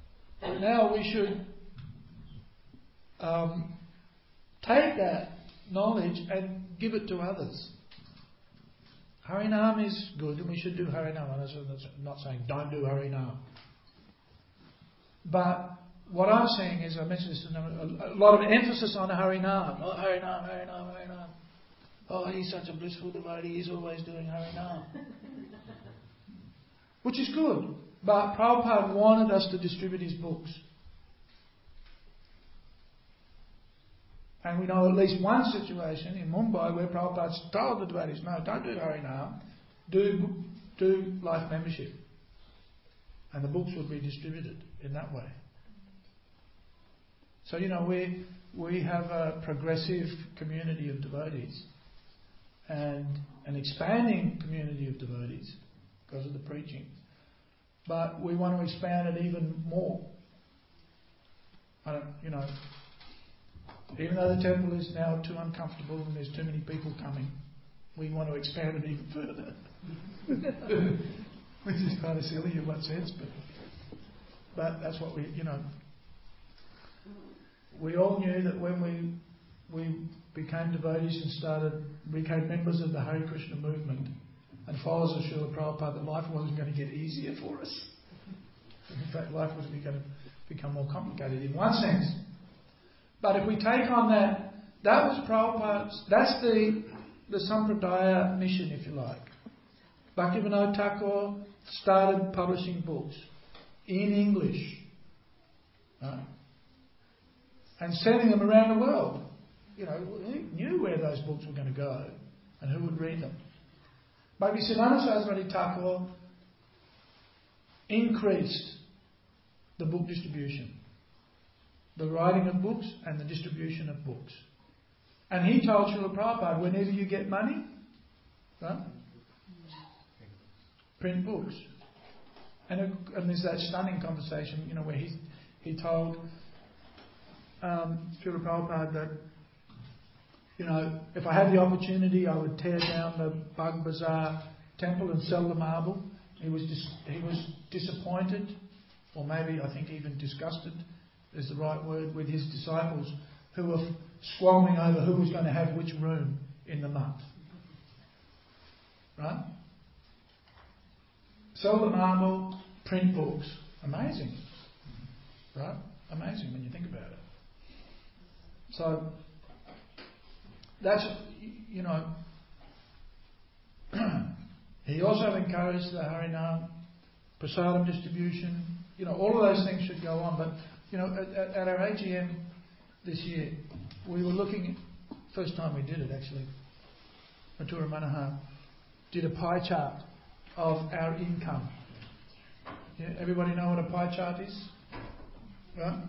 But now we should um, take that knowledge and give it to others. Harinam is good and we should do Harinam. I'm not saying don't do Harinam. But what I'm saying is, I mentioned this, a lot of emphasis on Harinam. Oh, Harinam, Harinam, Harinam. Oh, he's such a blissful devotee, he's always doing Harinam. Which is good. But Prabhupada wanted us to distribute his books. And we know at least one situation in Mumbai where Prabhupada told the devotees, no, don't do Harinam, do, do life membership. And the books would be distributed in that way. So, you know, we we have a progressive community of devotees and an expanding community of devotees because of the preaching. But we want to expand it even more. I don't, you know, even though the temple is now too uncomfortable and there's too many people coming, we want to expand it even further. Which is kind of silly in one sense, but but that's what we, you know. We all knew that when we we became devotees and started, became members of the Hare Krishna movement and followers of Srila Prabhupada, that life wasn't going to get easier for us. In fact, life was going to become more complicated in one sense. But if we take on that, that was Prabhupada's, that's the the Sampradaya mission, if you like. Bhaktivinoda Thakur started publishing books in English, right? And sending them around the world. You know, who knew where those books were going to go and who would read them? Bhaktisiddhanta Saraswati Thakur increased the book distribution, the writing of books and the distribution of books. And he told Srila Prabhupada, whenever you get money, right, print books. And, it, and there's that stunning conversation, you know, where he he told um, Srila Prabhupada that, you know, if I had the opportunity, I would tear down the Bug Bazaar temple and sell the marble. He was dis- he was disappointed, or maybe I think even disgusted is the right word, with his disciples who were squabbling over who was going to have which room in the month. Right? Sell the marble, print books. Amazing. Right? Amazing when you think about it. So, that's, you know, he also encouraged the Harinam, Prasadam distribution, you know, all of those things should go on. But, you know, at, at, at our A G M this year, we were looking, first time we did it actually, Mathura Manohar did a pie chart of our income. Yeah, everybody know what a pie chart is? Right?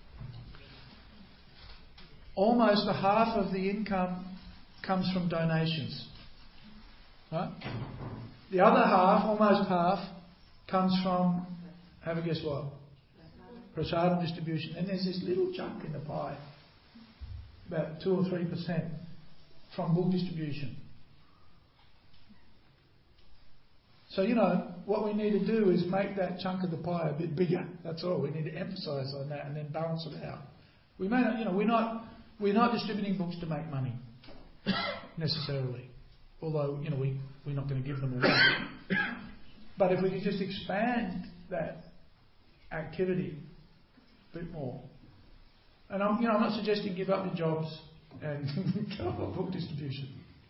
Almost a half of the income comes from donations. Right? The other half, almost half, comes from, have a guess what? Prasadam distribution. And there's this little chunk in the pie, about two or three percent, from book distribution. So, you know, what we need to do is make that chunk of the pie a bit bigger. That's all. We need to emphasise on that and then balance it out. We may not, you know, we're not we're not distributing books to make money necessarily. Although, you know, we, we're not going to give them away. But if we could just expand that activity a bit more. And I'm, you know, I'm not suggesting give up your jobs and go on book distribution.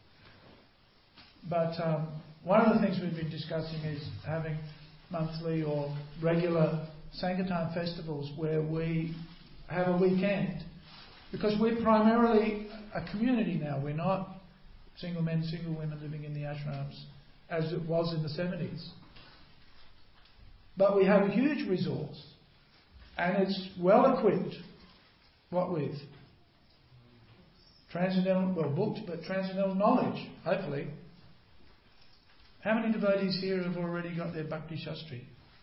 But um, one of the things we've been discussing is having monthly or regular Sankirtan festivals where we have a weekend. Because we're primarily a community now. We're not single men, single women living in the ashrams as it was in the seventies. But we have a huge resource. And it's well equipped. What with? Transcendental, well, books, but transcendental knowledge, hopefully. How many devotees here have already got their Bhakti Shastri?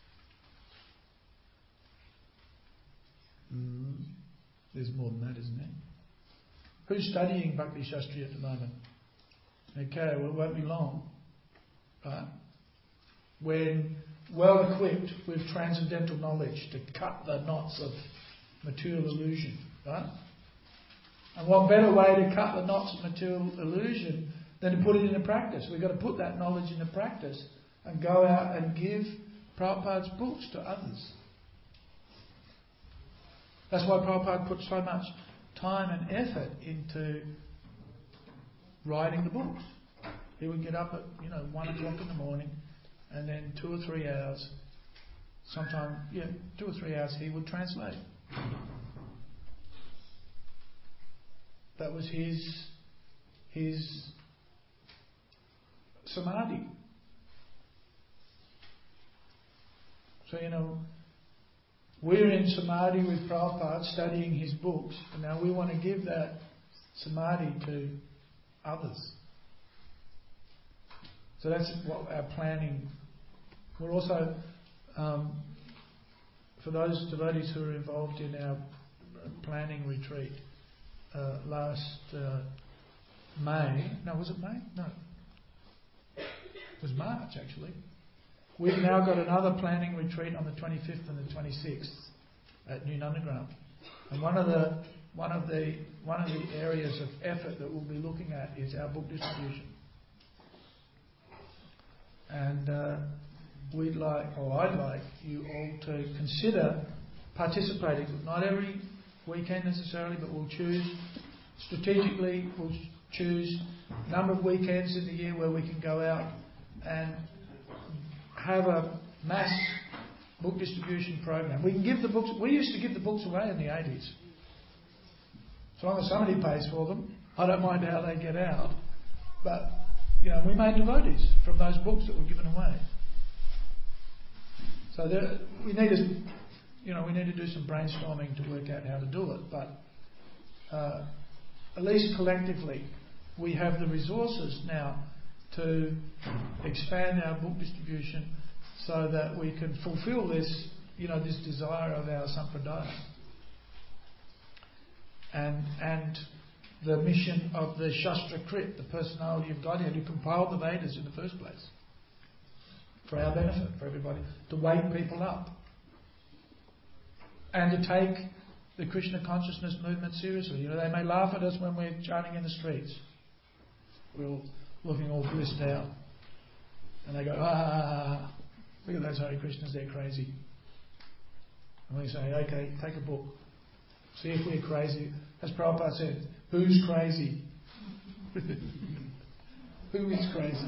Mm, there's more than that, isn't there? Who's studying Bhakti Shastri at the moment? Okay, well, it won't be long. Right? When well equipped with transcendental knowledge to cut the knots of material illusion. Right? And what better way to cut the knots of material illusion than to put it into practice? We've got to put that knowledge into practice and go out and give Prabhupada's books to others. That's why Prabhupada put so much time and effort into writing the books. He would get up at, you know, one o'clock in the morning, and then two or three hours, sometime, yeah, two or three hours he would translate. That was his, his samadhi. So, you know, we're in samadhi with Prabhupada studying his books, and now we want to give that samadhi to others. So that's what our planning. We're also, um, for those devotees who are involved in our planning retreat, uh, last uh, May, no, was it May? No. It was March, actually. We've now got another planning retreat on the twenty-fifth and the twenty-sixth at New Nandagram. And one of the one of the one of the areas of effort that we'll be looking at is our book distribution. And uh, we'd like, or I'd like you all to consider participating. Not every weekend necessarily, but we'll choose strategically. We'll choose a number of weekends in the year where we can go out and have a mass book distribution program. We can give the books. We used to give the books away in the eighties. As long as somebody pays for them, I don't mind how they get out. But you know, we made devotees from those books that were given away. So there, we need to, you know, we need to do some brainstorming to work out how to do it. But uh, at least collectively, we have the resources now to expand our book distribution so that we can fulfill this, you know, this desire of our sampradaya. And and the mission of the Shastrakrit, the personality of Godhead, who compiled the Vedas in the first place. For our benefit, for everybody. To wake people up. And to take the Krishna consciousness movement seriously. You know, they may laugh at us when we're chanting in the streets. We're all looking all blissed out. And they go, ah, look at those Hare Krishnas, they're crazy. And we say, okay, take a book. See if we're crazy. As Prabhupada said, who's crazy? Who is crazy?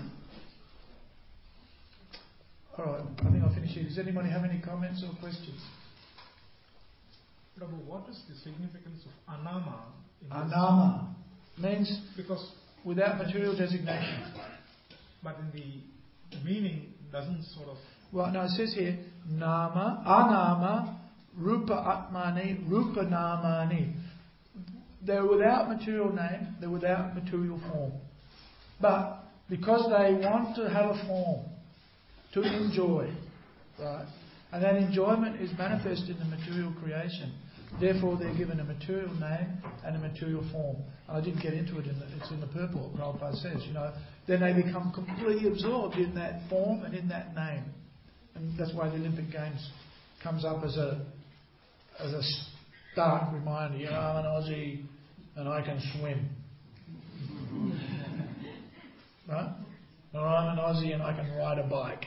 Alright, I think I'll finish here. Does anybody have any comments or questions? Prabhu, what is the significance of anama? In Anama means because without material designation. But in the meaning doesn't sort of. Well, no, it says here, nama, anama, rupa atmani, rupa namani. They're without material name, they're without material form. But because they want to have a form to enjoy, right? And that enjoyment is manifest in the material creation. Therefore, they're given a material name and a material form. And I didn't get into it, in the, it's in the purport, Prabhupada says, you know. Then they become completely absorbed in that form and in that name. And that's why the Olympic Games comes up as a as a stark reminder, you know, I'm an Aussie and I can swim. Right? Or I'm an Aussie and I can ride a bike.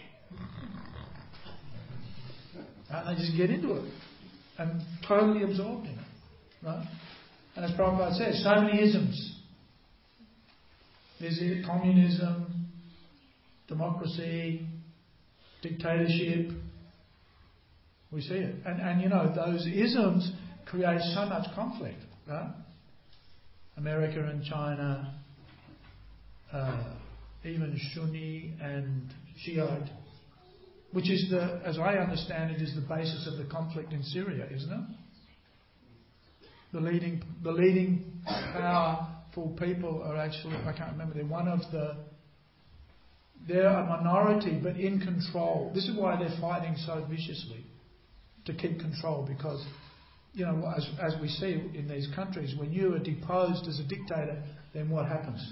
And they just get into it. And totally absorbed in it. Right? And as Prabhupada says, so many isms. There's communism, democracy, dictatorship. We see it. And, and you know, those isms create so much conflict. Right? America and China, uh, even Sunni and Shiite, which is the, as I understand it, is the basis of the conflict in Syria, isn't it? The leading, the leading powerful people are actually, I can't remember, they're one of the, they're a minority but in control. This is why they're fighting so viciously to keep control, because, you know, as, as we see in these countries, when you are deposed as a dictator, then what happens?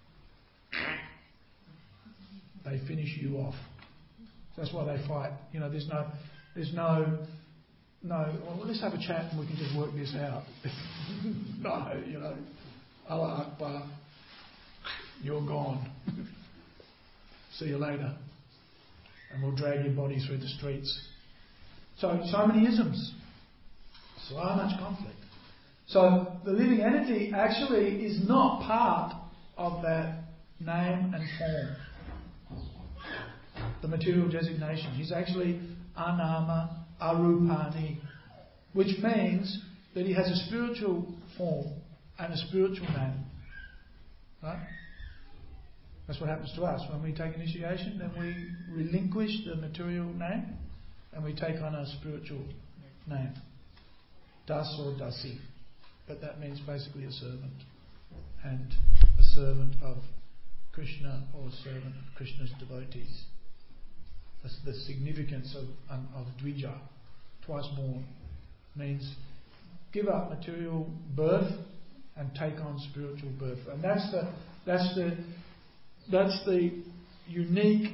They finish you off. That's why they fight. You know, there's no, there's no, no, well, let's have a chat and we can just work this out. No, you know, Allah Akbar, you're gone. See you later. And we'll drag your body through the streets. So, so many isms. So much conflict. So the living entity actually is not part of that name and form. The material designation. He's actually Anama Arupani, which means that he has a spiritual form and a spiritual name. Right? That's what happens to us. When we take initiation, then we relinquish the material name and we take on a spiritual name. Das or Dasi. But that means basically a servant. And a servant of Krishna or a servant of Krishna's devotees. That's the significance of, um, of Dvija, twice born, means give up material birth and take on spiritual birth. And that's the that's the that's the unique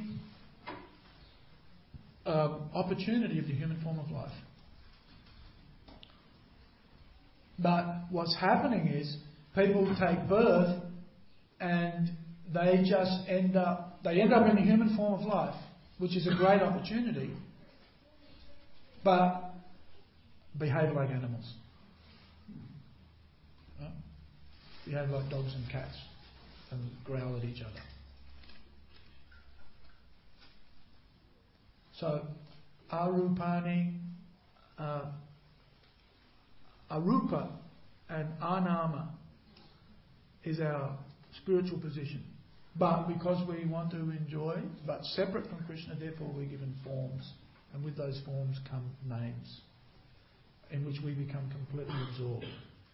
um, opportunity of the human form of life. But what's happening is people take birth and they just end up they end up in the human form of life, which is a great opportunity, but behave like animals. Right? Behave like dogs and cats and growl at each other. So, Arupani, uh, Arupa and Anama is our spiritual position. But because we want to enjoy, but separate from Krishna, therefore we're given forms. And with those forms come names, in which we become completely absorbed.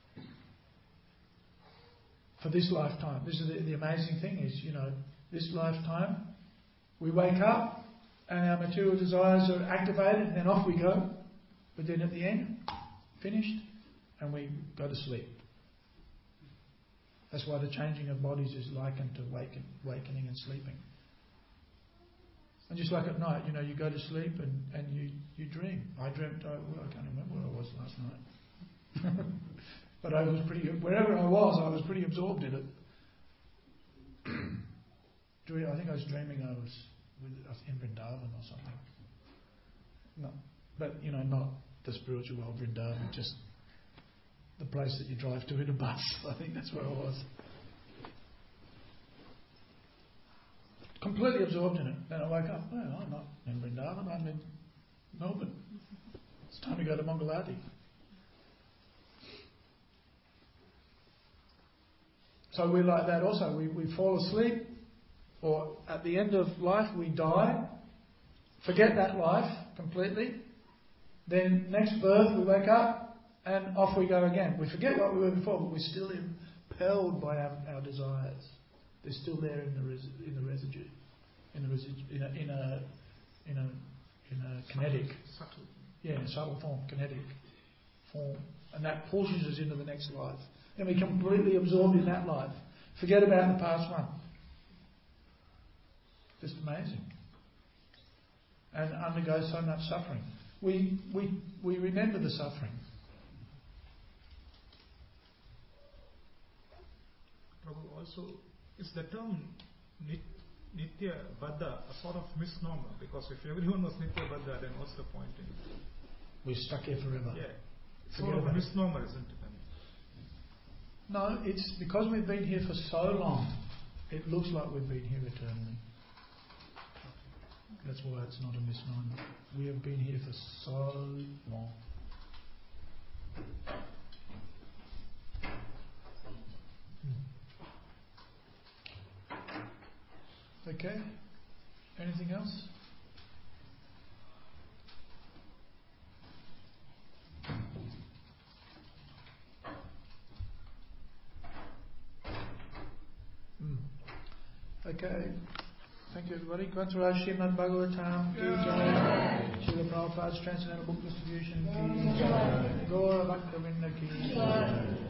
For this lifetime. This is the, the amazing thing is, you know, this lifetime, we wake up and our material desires are activated and then off we go. But then at the end, finished, and we go to sleep. That's why the changing of bodies is likened to waken, wakening and sleeping. And just like at night, you know, you go to sleep and, and you, you dream. I dreamt, I, well, I can't remember where I was last night. But I was pretty, wherever I was, I was pretty absorbed in it. I think I was dreaming I was with, in Vrindavan or something. No, but, you know, not the spiritual world Vrindavan, just the place that you drive to in a bus. I think that's where I was. Completely absorbed in it. Then I woke up, well, I'm not in Vrindavan, I'm in Melbourne. It's time to go to Mangalati. So we're like that also. We, we fall asleep, or at the end of life we die, forget that life completely. Then next birth we wake up, and off we go again. We forget what we were before, but we're still impelled by our, our desires. They're still there in the res, in the residue, in the residue, in a in a in a, in a kinetic, subtle, yeah, subtle form, kinetic form, and that pushes us into the next life. And we're completely absorbed in that life. Forget about the past one. Just amazing, and undergo so much suffering. We we we remember the suffering. Also, is the term Nitya Baddha a sort of misnomer? Because if everyone was Nitya Baddha, then what's the point in it? We're stuck here forever. Yeah. It's sort of a misnomer, isn't it? No, it's because we've been here for so long, it looks like we've been here eternally. That's why it's not a misnomer. We have been here for so long. Okay. Anything else? Mm. Okay. Thank you, everybody. Grantaraj Srimad Bhagavatam Ki Jai. Srila Prabhupada's Transcendental Book Distribution Ki Jai. Gaura Bhakta Vrinda Ki Jai.